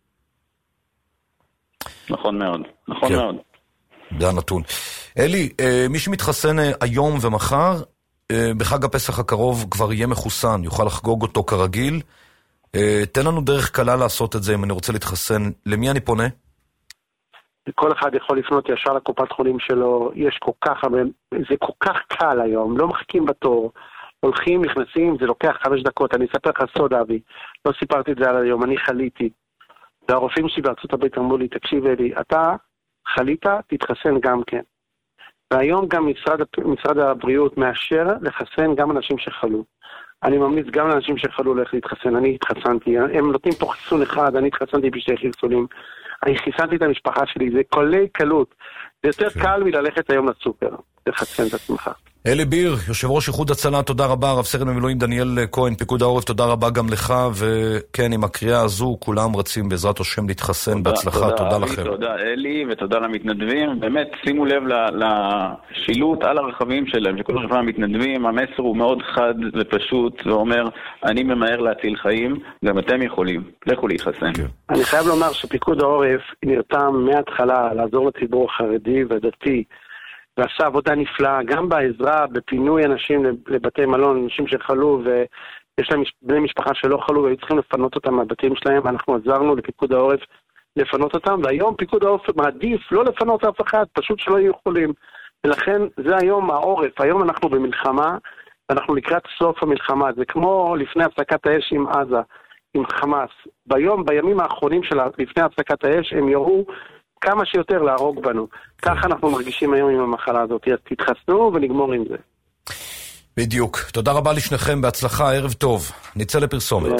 נכון מאוד.
זה הנתון. אלי, מי שמתחסן היום ומחר, בחג הפסח הקרוב כבר יהיה מחוסן, יוכל לחגוג אותו כרגיל. תן לנו דרך קלה לעשות את זה אם אני רוצה להתחסן. למי אני פונה?
כל אחד יכול לפנות ישר לקופת חולים שלו, יש כל כך הרבה, זה כל כך קל היום, לא מחכים בתור, הולכים, נכנסים, זה לוקח 5 דקות. אני אספר לך סוד, אבי, לא סיפרתי את זה על היום, אני חליתי. והרופאים שלי בארצות הברית אמרו לי, תקשיב אלי, אתה חלית, תתחסן גם כן. והיום גם משרד הבריאות מאשר לחסן גם אנשים שחלו. אני ממליץ גם לאנשים שחלו ללכת להתחסן, אני התחסנתי, הם נותנים פה חיסון אחד, אני התחסנתי בשתי חיסונים, אני חיסנתי את המשפחה שלי, זה קולי קלות, זה יותר קל מללכת היום לסופר, לחסן את עצמך.
אלי ביר, יושב ראש איחוד הצלה, תודה רבה. רב סרן במילואים דניאל כהן, פיקוד העורף, תודה רבה גם לך, וכן, עם הקריאה הזו, כולם רצים בעזרת השם להתחסן בהצלחה, תודה לכם.
תודה אלי, ותודה למתנדבים, באמת שימו לב לשילוט על הרכבים שלהם, שכל רכבי המתנדבים, המסר הוא מאוד חד ופשוט, ואומר, אני ממהר להציל חיים, גם אתם יכולים, לכו להתחסן.
אני חייב לומר שפיקוד העורף נרתם מההתחלה לעזור לציבור החרדי והדתי, ועשה עבודה נפלאה, גם בעזרה, בפינוי אנשים לבתי מלון, אנשים שחלו ויש להם בני משפחה שלא חלו והיו צריכים לפנות אותם מהבתים שלהם, אנחנו עזרנו לפיקוד העורף לפנות אותם, והיום פיקוד העורף מעדיף לא לפנות אף אחד, פשוט שלא יהיו חולים, ולכן זה היום העורף, היום אנחנו במלחמה, ואנחנו לקראת סוף המלחמה, זה כמו לפני הפסקת האש עם עזה, עם חמאס, בימים האחרונים של לפני הפסקת האש הם יראו כמה שיותר להרוג בנו. ככה אנחנו מרגישים היום עם המחלה הזאת. אז תתחסנו ונגמור עם זה.
בדיוק. תודה רבה לשניכם, בהצלחה, ערב טוב. נצא לפרסומת.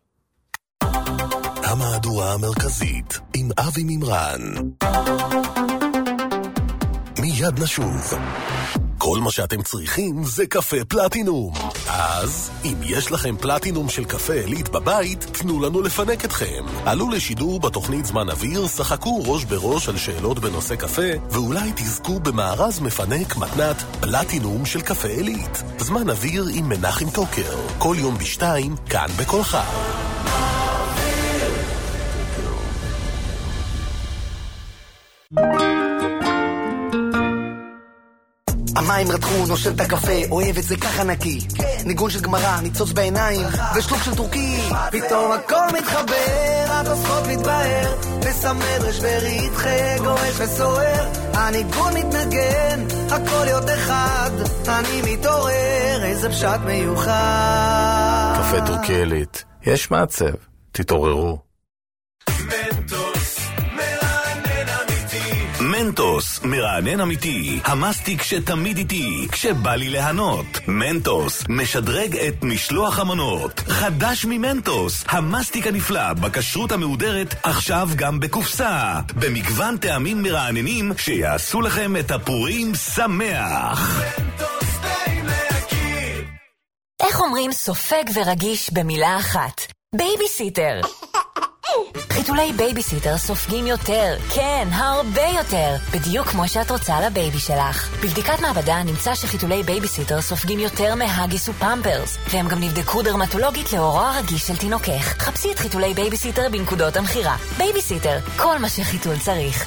המהדורה המרכזית עם אבי מימרן. מיד נשוב. כל מה שאתם צריכים זה קפה פלטינום. אז, אם יש לכם פלטינום של קפה עילית בבית, תנו לנו לפנק אתכם. עלו לשידור בתוכנית זמן אוויר, שחקו ראש בראש על שאלות בנושא קפה, ואולי תזכו במארז מפנק מתנת פלטינום של קפה עילית. זמן אוויר עם מנחם טוקר. כל יום ב2, כאן בקולך.
המים רתחו, נושם את הקפה, אוהב את זה ככה נקי. ניגון של גמרא, ניצוץ בעיניים, ושלוק של טורקי. פתאום הכל מתחבר, התוספות מתבהר, מסמד רשברי איתך, גורש וסוער. הניגון מתנגן, הכל להיות אחד, אני מתעורר, איזה פשט מיוחד.
קפה טורקי עילית, יש מעצב, תתעוררו. מנטוס, מרענן אמיתי, המסטיק שתמיד איתי, כשבא לי להנות. מנטוס, משדרג את משלוח המנות. חדש ממנטוס, המסטיק הנפלא בכשרות המהודרת, עכשיו גם בקופסה. במגוון טעמים מרעננים שיעשו לכם את הפורים שמח. מנטוס טעים להכיר.
איך אומרים סופג ורגיש במילה אחת? בייביסיטר. חיתולי בייביסיטר סופגים יותר, כן, הרבה יותר, בדיוק כמו שאת רוצה לבייבי שלך. בבדיקת מעבדה נמצא שחיתולי בייביסיטר סופגים יותר מהגיס ופמפרס, והם גם נבדקו דרמטולוגית לאורו הרגיש של תינוקך. חפשי את חיתולי בייביסיטר בנקודות המחירה. בייביסיטר, כל מה שחיתול צריך.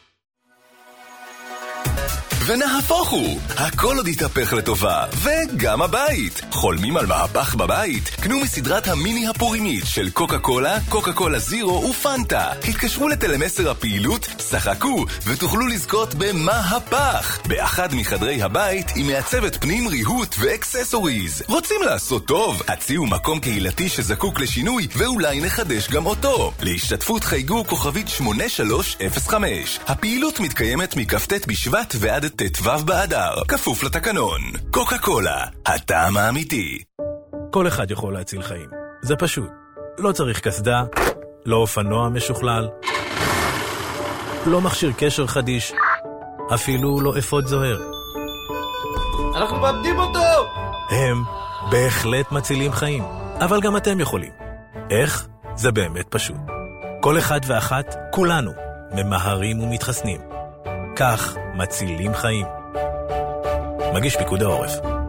ונהפוך הוא, הכל עוד יתהפך לטובה, וגם הבית. חולמים על מהפך בבית? קנו מסדרת המיני הפורימית של קוקה קולה, קוקה קולה זירו ופנטה. התקשרו לטלמסר הפעילות, שחקו ותוכלו לזכות במהפך. באחד מחדרי הבית עם מעצבת פנים, ריהוט ואקססוריז. רוצים לעשות טוב? הציעו מקום קהילתי שזקוק לשינוי ואולי נחדש גם אותו. להשתתפות חייגו כוכבית 8305. הפעילות מתקיימת מכ"ט בשבט ועד ט"ו באדר, כפוף לתקנון. קוקה קולה, הטעם האמיתי.
כל אחד יכול להציל חיים. זה פשוט. לא צריך קסדה, לא אופנוע משוכלל, לא מכשיר קשר חדיש, אפילו לא אפוד זוהר.
אנחנו מאבדים אותו!
הם בהחלט מצילים חיים, אבל גם אתם יכולים. איך? זה באמת פשוט. כל אחד ואחת, כולנו, ממהרים ומתחסנים. כך מצילים חיים. מגיש פיקוד העורף.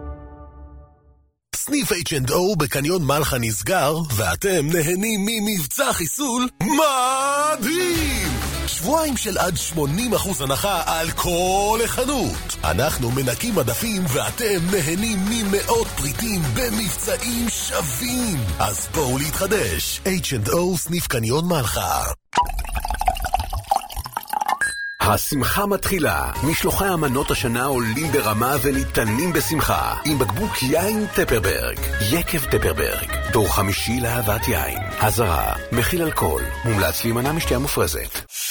סניף H&O בקניון מלחה נסגר, ואתם נהנים ממבצע חיסול מדהים! שבועיים של עד 80% הנחה על כל החנות. אנחנו מנקים מדפים ואתם נהנים ממאות פריטים במבצעים שווים. אז בואו להתחדש. H&O סניף קניון מלחה.
השמחה מתחילה. משלוחי המנות השנה עולים ברמה וניתנים בשמחה. עם בקבוק יין טפרברג. יקב טפרברג. דור 5 לאהבת יין. הזרה. מכיל אלכוהול. מומלץ להימנע משתייה מופרזת.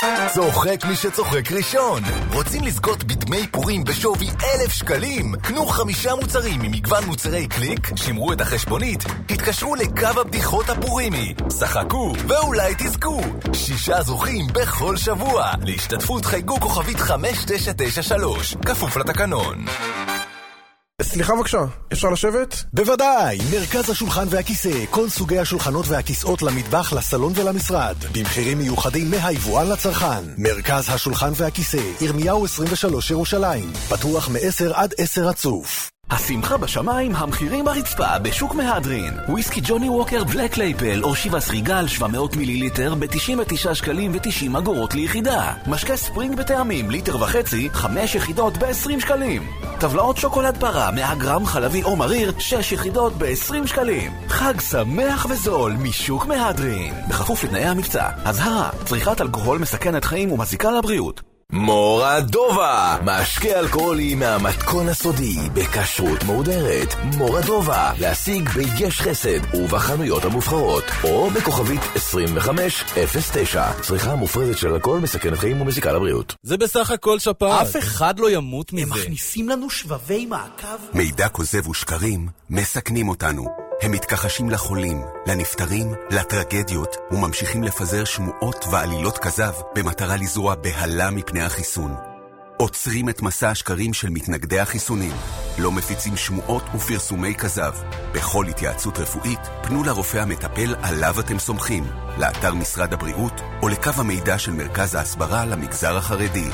צוחק מי שצוחק ראשון. רוצים לזכות בדמי פורים בשווי 1,000 שקלים? קנו 5 מוצרים ממגוון מוצרי קליק, שמרו את החשבונית, התקשרו לקו הבדיחות הפורימי, שחקו ואולי תזכו. 6 זוכים בכל שבוע. להשתתפות חייגו כוכבית 5993, כפוף לתקנון.
סליחה בבקשה, אפשר לשבת?
בוודאי, מרכז השולחן והכיסא, כל סוגי השולחנות והכיסאות למטבח, לסלון ולמשרד, במחירים מיוחדים מהיבואן לצרכן. מרכז השולחן והכיסא, ירמיהו 23 ירושלים, פתוח מ-10 עד 10 רצוף.
השמחה בשמיים, המחירים ברצפה בשוק מהדרין. וויסקי ג'וני ווקר בלק לייפל או שיבס ריגל 700 מיליליטר ב-99 שקלים ו-90 אגורות ליחידה. משקה ספרינג בטעמים ליטר וחצי 5 יחידות ב-20 שקלים. טבלאות שוקולד פרה 100 גרם חלבי או מריר 6 יחידות ב-20 שקלים. חג שמח וזול משוק מהדרין, בכפוף לתנאי המבצע. הזהרה, צריכת אלכוהול מסכנת חיים ומזיקה לבריאות.
מורדובה, משקה אלכוהולי מהמתכון הסודי בכשרות מהודרת. מורדובה, להשיג ביש חסד ובחנויות המובחרות או בכוכבית 2509. צריכה מופרזת של אלכוהול מסכנת חיים ומזיקה לבריאות.
זה בסך הכל שפעת.
אף אחד לא ימות מזה.
הם מכניסים לנו שבבי מעקב.
מידע כוזב ושקרים מסכנים אותנו. הם מתכחשים לחולים, לנפטרים, לטרגדיות, וממשיכים לפזר שמועות ועלילות כזב במטרה לזרוע בהלה מפני החיסון. עוצרים את מסע השקרים של מתנגדי החיסונים. לא מפיצים שמועות ופרסומי כזב. בכל התייעצות רפואית, פנו לרופא המטפל עליו אתם סומכים, לאתר משרד הבריאות, או לקו המידע של מרכז ההסברה למגזר החרדי,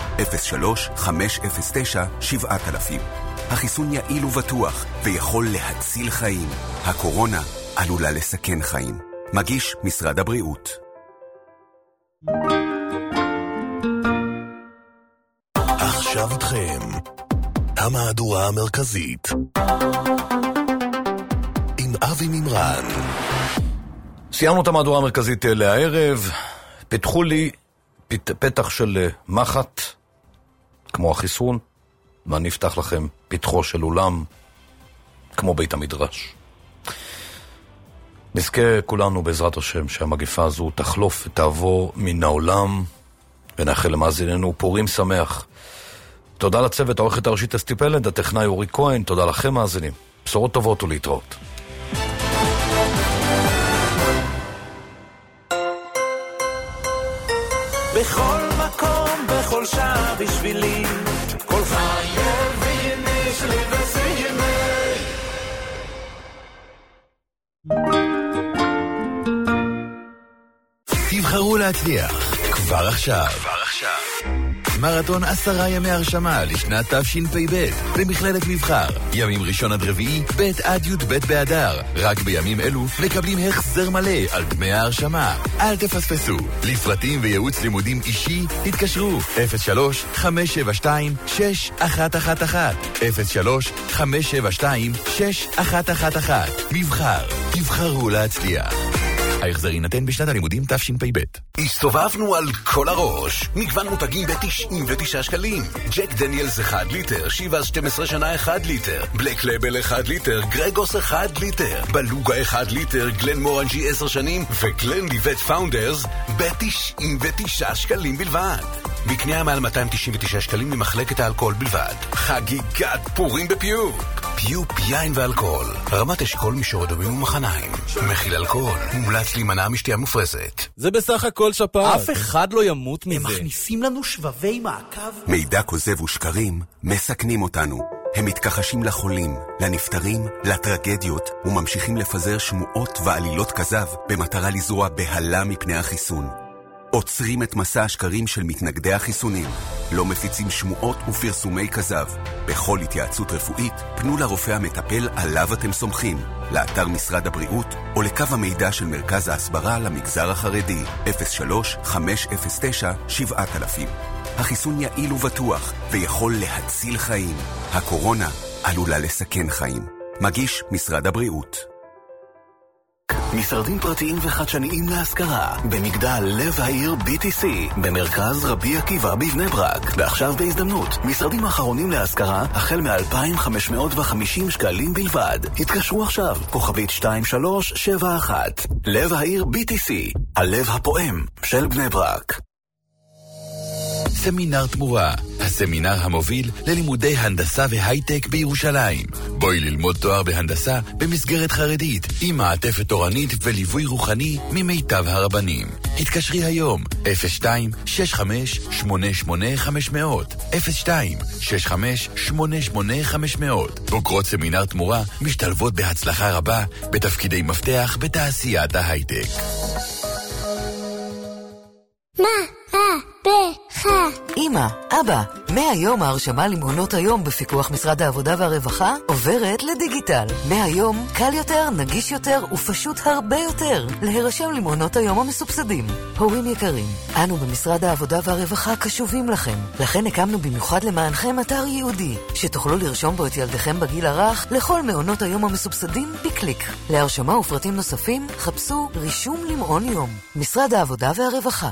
03-509-7000. החיסון יעיל ובטוח, ויכול להציל חיים. הקורונה עלולה לסכן חיים. מגיש משרד הבריאות.
עכשיו איתכם, המהדורה המרכזית עם אבי ממרן.
סיימנו את המהדורה המרכזית לערב. פתחו לי פתח של מחט כמו החיסון, ואני אפתח לכם פתחו של אולם כמו בית המדרש. נזכה כולנו בעזרת השם שהמגפה הזו תחלוף ותעבור מן העולם, ונאחל למאזיננו פורים שמח. תודה לצוות, העורכת הראשית אסתי פלד, הטכנאי אורי כהן. תודה לכם מאזינים, בשורות טובות ולהתראות.
בכל מקום, בכל שעה בשבילי, כל חייר ויני שלי וסיימי.
תבחרו להצליח כבר עכשיו. מרתון 10 ימי הרשמה לשנת תשפ"ב במכללת מבחר, ימים ראשון עד רביעי, ב' עד י"ב באדר. רק בימים אלו מקבלים החזר מלא על דמי ההרשמה. אל תפספסו. לפרטים וייעוץ לימודים אישי התקשרו 03-572-6111 03-572-6111. מבחר, תבחרו להצליח. ההחזר יינתן בשנת הלימודים תשפ"ב.
הסתובבנו על כל הראש. מגוון מותגים ב-99 שקלים. ג'ק דניאלס 1 ליטר, שיבאס 12 שנה 1 ליטר, בלק לבל 1 ליטר, גרגוס 1 ליטר, בלוגה 1 ליטר, גלן מורנג'י 10 שנים וגלן ליבט פאונדרס ב-99 שקלים בלבד. בקנייה מעל 299 שקלים ממחלקת האלכוהול בלבד. חגיגת פורים בפיופ. פיופ יין ואלכוהול. רמת אשכול מישור אדומים ומחניים. מכיל אלכוהול. מומלץ להימנע משתייה מופרזת.
זה בסך הכל שפעת. אף אחד לא ימות מזה.
הם מכניסים לנו שבבי מעקב.
מידע כוזב ושקרים מסכנים אותנו. הם מתכחשים לחולים, לנפטרים, לטרגדיות, וממשיכים לפזר שמועות ועלילות כזב במטרה לזרוע בהלה מפני החיסון. עוצרים את מסע השקרים של מתנגדי החיסונים. לא מפיצים שמועות ופרסומי כזב. בכל התייעצות רפואית, פנו לרופא המטפל עליו אתם סומכים, לאתר משרד הבריאות, או לקו המידע של מרכז ההסברה למגזר החרדי, 03-509-7000. החיסון יעיל ובטוח, ויכול להציל חיים. הקורונה עלולה לסכן חיים. מגיש משרד הבריאות.
משרדים פרטיים וחדשניים להשכרה במגדל לב העיר BTC במרכז רבי עקיבא בבני ברק. ועכשיו בהזדמנות, משרדים האחרונים להשכרה החל מ-2,550 שקלים בלבד. התקשרו עכשיו, כוכבית 2371. לב העיר BTC, הלב הפועם של בני ברק.
סמינר תמורה, הסמינר המוביל ללימודי הנדסה והייטק בירושלים. בואי ללמוד תואר בהנדסה במסגרת חרדית, עם מעטפת תורנית וליווי רוחני ממיטב הרבנים. התקשרי היום, 02-65-88-500, 02-65-88-500. בוגרות סמינר תמורה משתלבות בהצלחה רבה בתפקידי מפתח בתעשיית ההייטק.
אמא, אבא, מהיום ההרשמה למעונות היום בפיקוח משרד העבודה והרווחה עוברת לדיגיטל. מהיום קל יותר, נגיש יותר ופשוט הרבה יותר להירשם למעונות היום המסובסדים. הורים יקרים, אנו במשרד העבודה והרווחה קשובים לכם. לכן הקמנו במיוחד למענכם אתר ייעודי, שתוכלו לרשום בו את ילדיכם בגיל הרך לכל מעונות היום המסובסדים בקליק. להרשמה ופרטים נוספים חפשו רישום למעון יום. משרד העבודה והרווחה.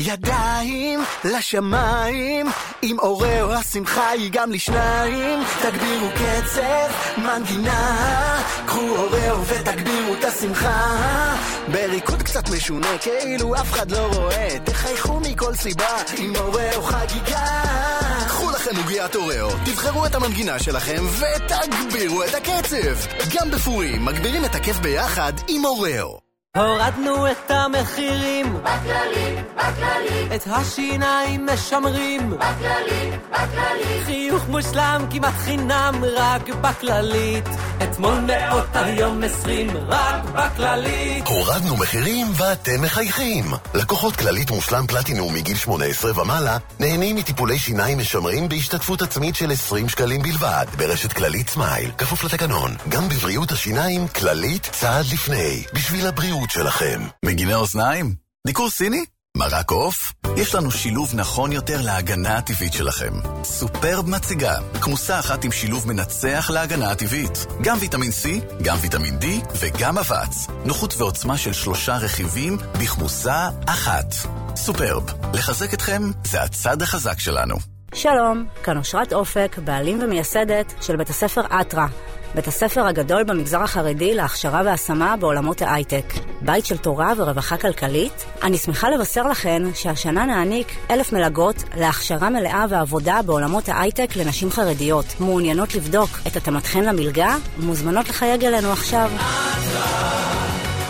ידיים לשמיים, עם אורeo השמחה היא גם לשניים. תגבירו קצב, מנגינה, קחו אורeo ותגבירו את השמחה. בריקוד קצת משונה, כאילו אף אחד לא רואה. תחייכו מכל סיבה, עם אורeo חגיגה.
קחו לכם עוגיית אורeo, תבחרו את המנגינה שלכם ותגבירו את הקצב. גם בפורים מגבירים את הכיף ביחד עם אורeo.
הורדנו את המחירים בכללי, בכללי, את השיניים משמרים בכללי, בכללי, חיוך מושלם כמעט חינם רק בכללית, אתמול מאות היום 20 רק בכללית.
הורדנו מחירים ואתם מחייכים. לקוחות כללית מושלם פלטינום מגיל 18 ומעלה נהנים מטיפולי שיניים משמרים בהשתתפות עצמית של 20 שקלים בלבד ברשת כללית סמייל, כפוף לתקנון. גם בבריאות השיניים כללית צעד לפני, בשביל הבריאות שלכם.
מגיני אוזניים? דיקור סיני? מרק עוף? יש לנו שילוב נכון יותר להגנה הטבעית שלכם. סופרב מציגה, כמוסה אחת עם שילוב מנצח להגנה הטבעית. גם ויטמין C, גם ויטמין D וגם אבץ. נוחות ועוצמה של 3 רכיבים בכמוסה אחת. סופרב, לחזק אתכם זה הצד החזק שלנו.
שלום, כאן אושרת אופק, בעלים ומייסדת של בית הספר אטרה, בית הספר הגדול במגזר החרדי להכשרה והשמה בעולמות ההייטק. בית של תורה ורווחה כלכלית. אני שמחה לבשר לכן שהשנה נעניק 1,000 מלגות להכשרה מלאה ועבודה בעולמות ההייטק לנשים חרדיות. מעוניינות לבדוק את התאמתכן למלגה? מוזמנות לחייג אלינו עכשיו.
אטרה,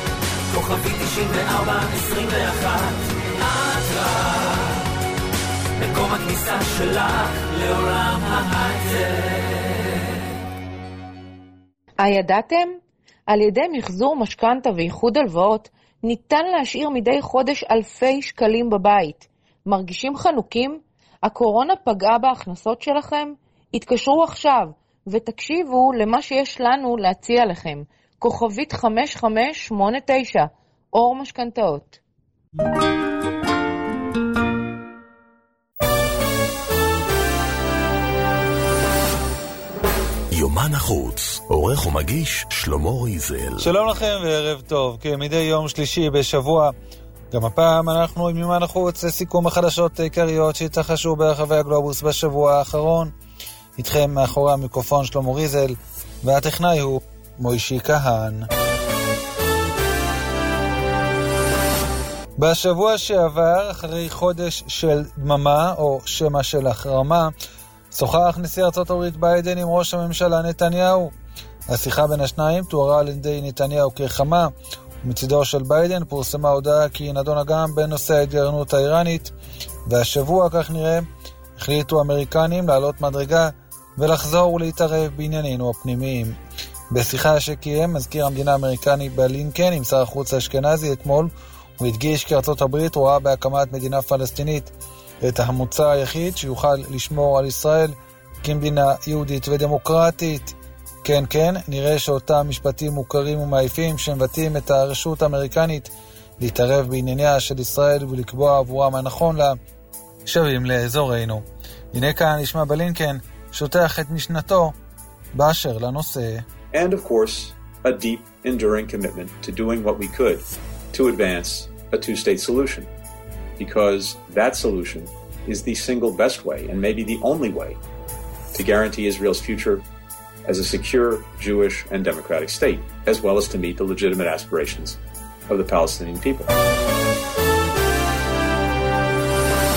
כוכבי 9421, אטרה, מקום הכניסה שלך לעולם ההייטק.
הידעתם? על ידי מחזור משכנתה ואיחוד הלוואות ניתן להשאיר מדי חודש אלפי שקלים בבית. מרגישים חנוקים? הקורונה פגעה בהכנסות שלכם? התקשרו עכשיו ותקשיבו למה שיש לנו להציע לכם. כוכבית 5589, אור משכנתאות.
יומן החוץ, עורך ומגיש שלמה ריזל.
שלום לכם וערב טוב, כמדי יום שלישי בשבוע. גם הפעם אנחנו עם יומן החוץ לסיכום החדשות העיקריות שהתרחשו ברחבי הגלובוס בשבוע האחרון. איתכם מאחורי המיקרופון שלמה ריזל, והטכנאי הוא מוישי כהן. בשבוע שעבר, אחרי חודש של דממה או שמה של החרמה, שוחח נשיא ארצות הברית ביידן עם ראש הממשלה נתניהו. השיחה בין השניים תוארה על ידי נתניהו כחמה, ומצידו של ביידן פורסמה הודעה כי נדונה גם בנושא ההתגרענות האיראנית, והשבוע, כך נראה, החליטו האמריקנים לעלות מדרגה ולחזור ולהתערב בעניינינו הפנימיים. בשיחה שקיים מזכיר המדינה האמריקני בלינקן עם שר החוץ האשכנזי אתמול, הוא הדגיש כי ארצות הברית רואה בהקמת מדינה פלסטינית את המוצא היחיד שיוכל לשמור על ישראל כמדינה יהודית ודמוקרטית. כן, כן, נראה שאותם משפטים מוכרים ומעיפים שמבטאים את הרשות האמריקנית להתערב בענייניה של ישראל ולקבוע עבורם הנכון לה, שווים לאזורנו. הנה כאן נשמע בלינקן שוטח את משנתו באשר לנושא.
And of course, a deep, enduring commitment to doing what we could to advance a two-state solution. Because that solution is the single best way, and maybe the only way, to guarantee Israel's future as a secure, Jewish, and democratic state, as well as to meet the legitimate aspirations of the Palestinian people.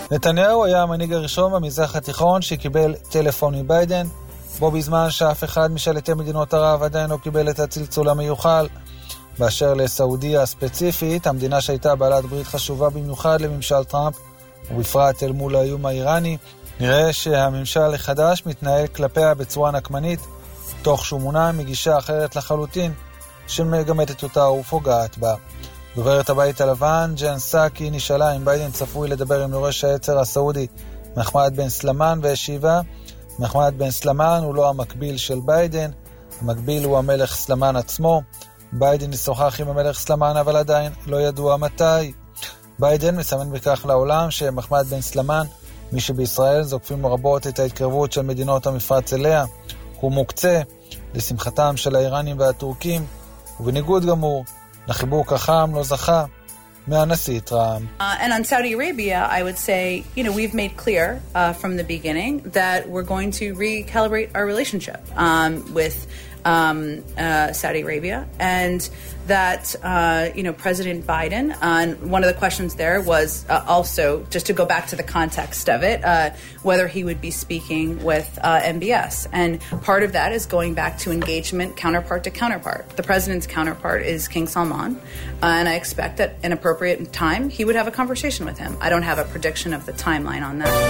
נתניהו היה המנהיג הראשון במזרח התיכון שקיבל טלפון מביידן, בו בזמן שאף אחד משלטי מדינות ערב עדיין לא קיבל את הצלצול המיוחל. באשר לסעודיה הספציפית, המדינה שהייתה בעלת ברית חשובה במיוחד לממשל טראמפ, ובפרט אל מול האיום האיראני, נראה שהממשל החדש מתנהל כלפיה בצורה נקמנית, תוך שהוא מונע מגישה אחרת לחלוטין, שמגמתת אותה ופוגעת בה. דוברת הבית הלבן, ג'ן סאקי, נשאלה אם ביידן צפוי לדבר עם יורש העצר הסעודי מחמד בן סלמן, והשיבה, מחמד בן סלמן הוא לא המקביל של ביידן, המקביל הוא המלך סלמן עצמו. ביידן ישוחח עם המלך סלמן, אבל עדיין לא ידוע מתי. ביידן מסמן בכך לעולם שמחמד בן סלמן, מי שבישראל זוקפים רבות את ההתקרבות של מדינות המפרץ אליה, הוא מוקצה לשמחתם של האיראנים והטורקים, ובניגוד גמור לחיבוק החם לא זכה מהנשיא טראמפ.
And on Saudi Arabia, I would say, we've made clear from the beginning that we're going to recalibrate our relationship with Saudi Arabia, and that President Biden, and one of the questions there was also, just to go back to the context of it, whether he would be speaking with MBS, and part of that is going back to engagement counterpart to counterpart. The president's counterpart is King Salman, and I expect that in appropriate time he would have a conversation with him. I don't have a prediction of the timeline on that.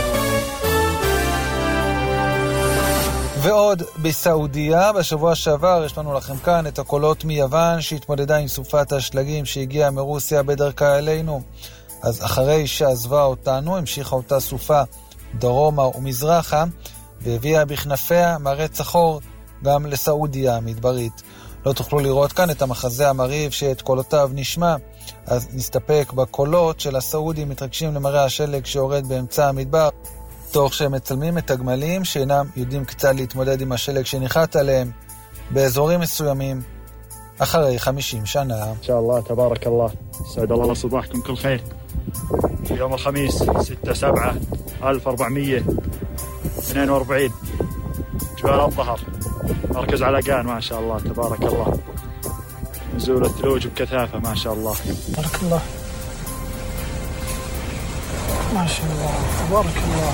ועוד בסעודיה, בשבוע שעבר יש לנו לכם כאן את הקולות מיוון שהתמודדה עם סופת השלגים שהגיעה מרוסיה בדרכה אלינו. אז אחרי שעזבה אותנו, המשיכה אותה סופה דרומה ומזרחה, והביאה בכנפיה מראה צחור גם לסעודיה המדברית. לא תוכלו לראות כאן את המחזה המריב שאת קולותיו נשמע, אז נסתפק בקולות של הסעודים מתרגשים למראה השלג שיורד באמצע המדבר, תוך שהם מצלמים את הגמלים שאינם יודעים קצת להתמודד עם השלג שניחת עליהם באזורים מסוימים אחרי 50 שנה.
אינשאללה, תבארק אללה. סעד אללה صباحكم كل خير. يوم الخميس 6/7/1442 جبال الظهر مركز علاقان ما شاء الله تبارك الله. نزول الثلوج بكثافة ما شاء الله.
بارك الله. ما شاء الله تبارك الله.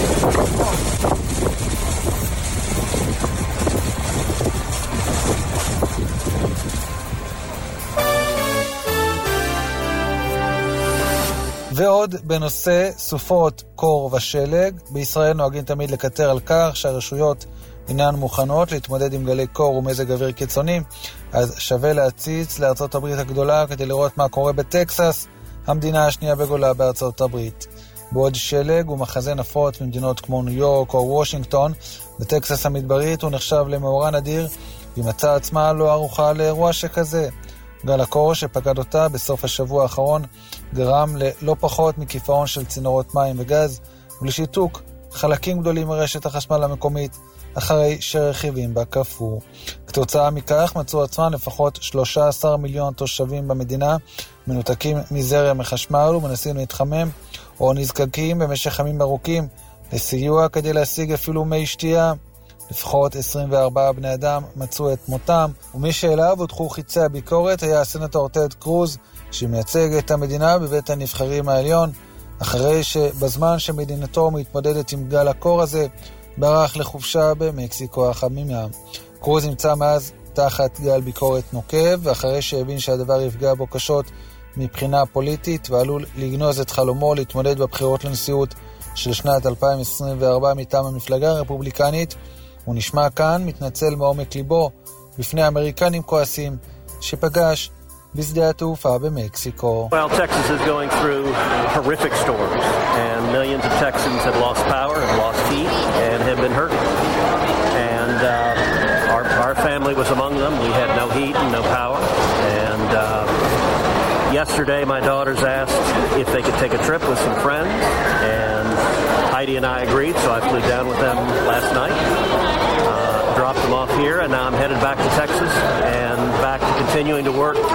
ועוד בנושא סופות קור ושלג, בישראל נוהגים תמיד לקטר על כך שהרשויות אינן מוכנות להתמודד עם גלי קור ומזג אוויר קיצוני, אז שווה להציץ לארצות הברית הגדולה כדי לראות מה קורה בטקסס, המדינה השנייה בגולה בארצות הברית. בעוד שלג ומחזה נפוץ ממדינות כמו ניו יורק או וושינגטון, בטקסס המדברית הוא נחשב למאורע נדיר, והיא מצאה עצמה לא ערוכה לאירוע שכזה. גל הקור שפקד אותה בסוף השבוע האחרון גרם ללא פחות מקיפאון של צינורות מים וגז, ולשיתוק חלקים גדולים מרשת החשמל המקומית, אחרי שרכיבים בה קפאו. כתוצאה מכך מצאו עצמם לפחות 13 מיליון תושבים במדינה, מנותקים מזרם החשמל ומנסים להתחמם, או נזקקים במשך ימים ארוכים לסיוע כדי להשיג אפילו מי שתייה. לפחות 24 בני אדם מצאו את מותם, ומי שאליו הודחו חיצי הביקורת היה הסנטור טד קרוז, שמייצג את המדינה בבית הנבחרים העליון, אחרי שבזמן שמדינתו מתמודדת עם גל הקור הזה, ברח לחופשה במקסיקו החמימה. קרוז נמצא מאז תחת גל ביקורת נוקב, ואחרי שהבין שהדבר יפגע בו קשות מבחינה פוליטית, ועלול לגנוז את חלומו להתמודד בבחירות לנשיאות של שנת 2024 מטעם המפלגה הרפובליקנית, הוא נשמע כאן מתנצל מעומק ליבו בפני האמריקנים כועסים שפגש בשדה התעופה במקסיקו.
Well, Texas is going through horrific storms and millions of Texans have lost power, have lost heat and have been hurt. And our family was among them. We had no heat and no power. And yesterday my daughters asked if they could take a trip with some friends, and Heidi and I agreed, so I flew down with them last night. Dropped them off here, and now I'm headed back to Texas and back to continuing to work.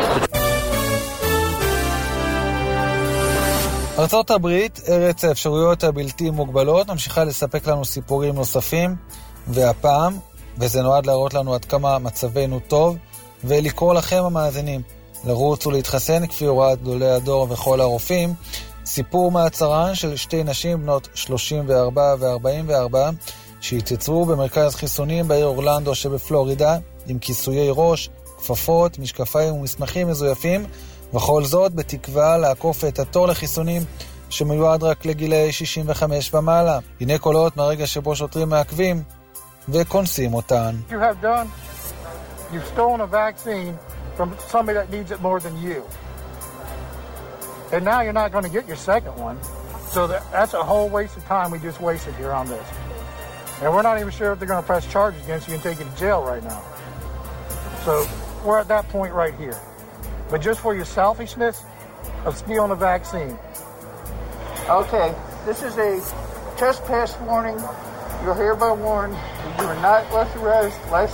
ארצות הברית, ארץ האפשרויות הבלתי מוגבלות, ממשיכה לספק לנו סיפורים נוספים, והפעם, וזה נועד להראות לנו עד כמה מצבנו טוב, ולקרוא לכם המאזינים לרוץ ולהתחסן כפי הוראת גדולי הדור וכל הרופאים, סיפור מעצרן של שתי נשים בנות 34 ו-44 שהתייצבו במרכז חיסונים בעיר אורלנדו שבפלורידה עם כיסויי ראש, כפפות, משקפיים ומסמכים מזויפים, וכל זאת בתקווה לעקוף את התור לחיסונים שמיועד רק לגילי 65 ומעלה. הנה קולות מהרגע שבו שוטרים מעכבים וכונסים אותן.
You have done, you've stolen a vaccine from somebody that needs it more than you. And now you're not going to get your second one. So that's a whole waste of time we just wasted here on this. And we're not even sure if they're going to press charges against you and take you to jail right now. So we're at that point right here. But just for your selfishness of stealing a vaccine. Okay, this is a trespass warning. You're hereby warned. You are not left arrest.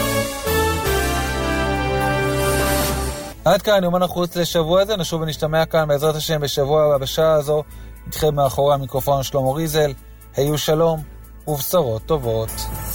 עד כאן יומן החוץ לשבוע הזה, נשוב ונשתמע כאן בעזרת השם בשבוע הבא בשעה הזו. איתכם מאחורי המיקרופון שלמה ריזל, היו שלום ובשורות טובות.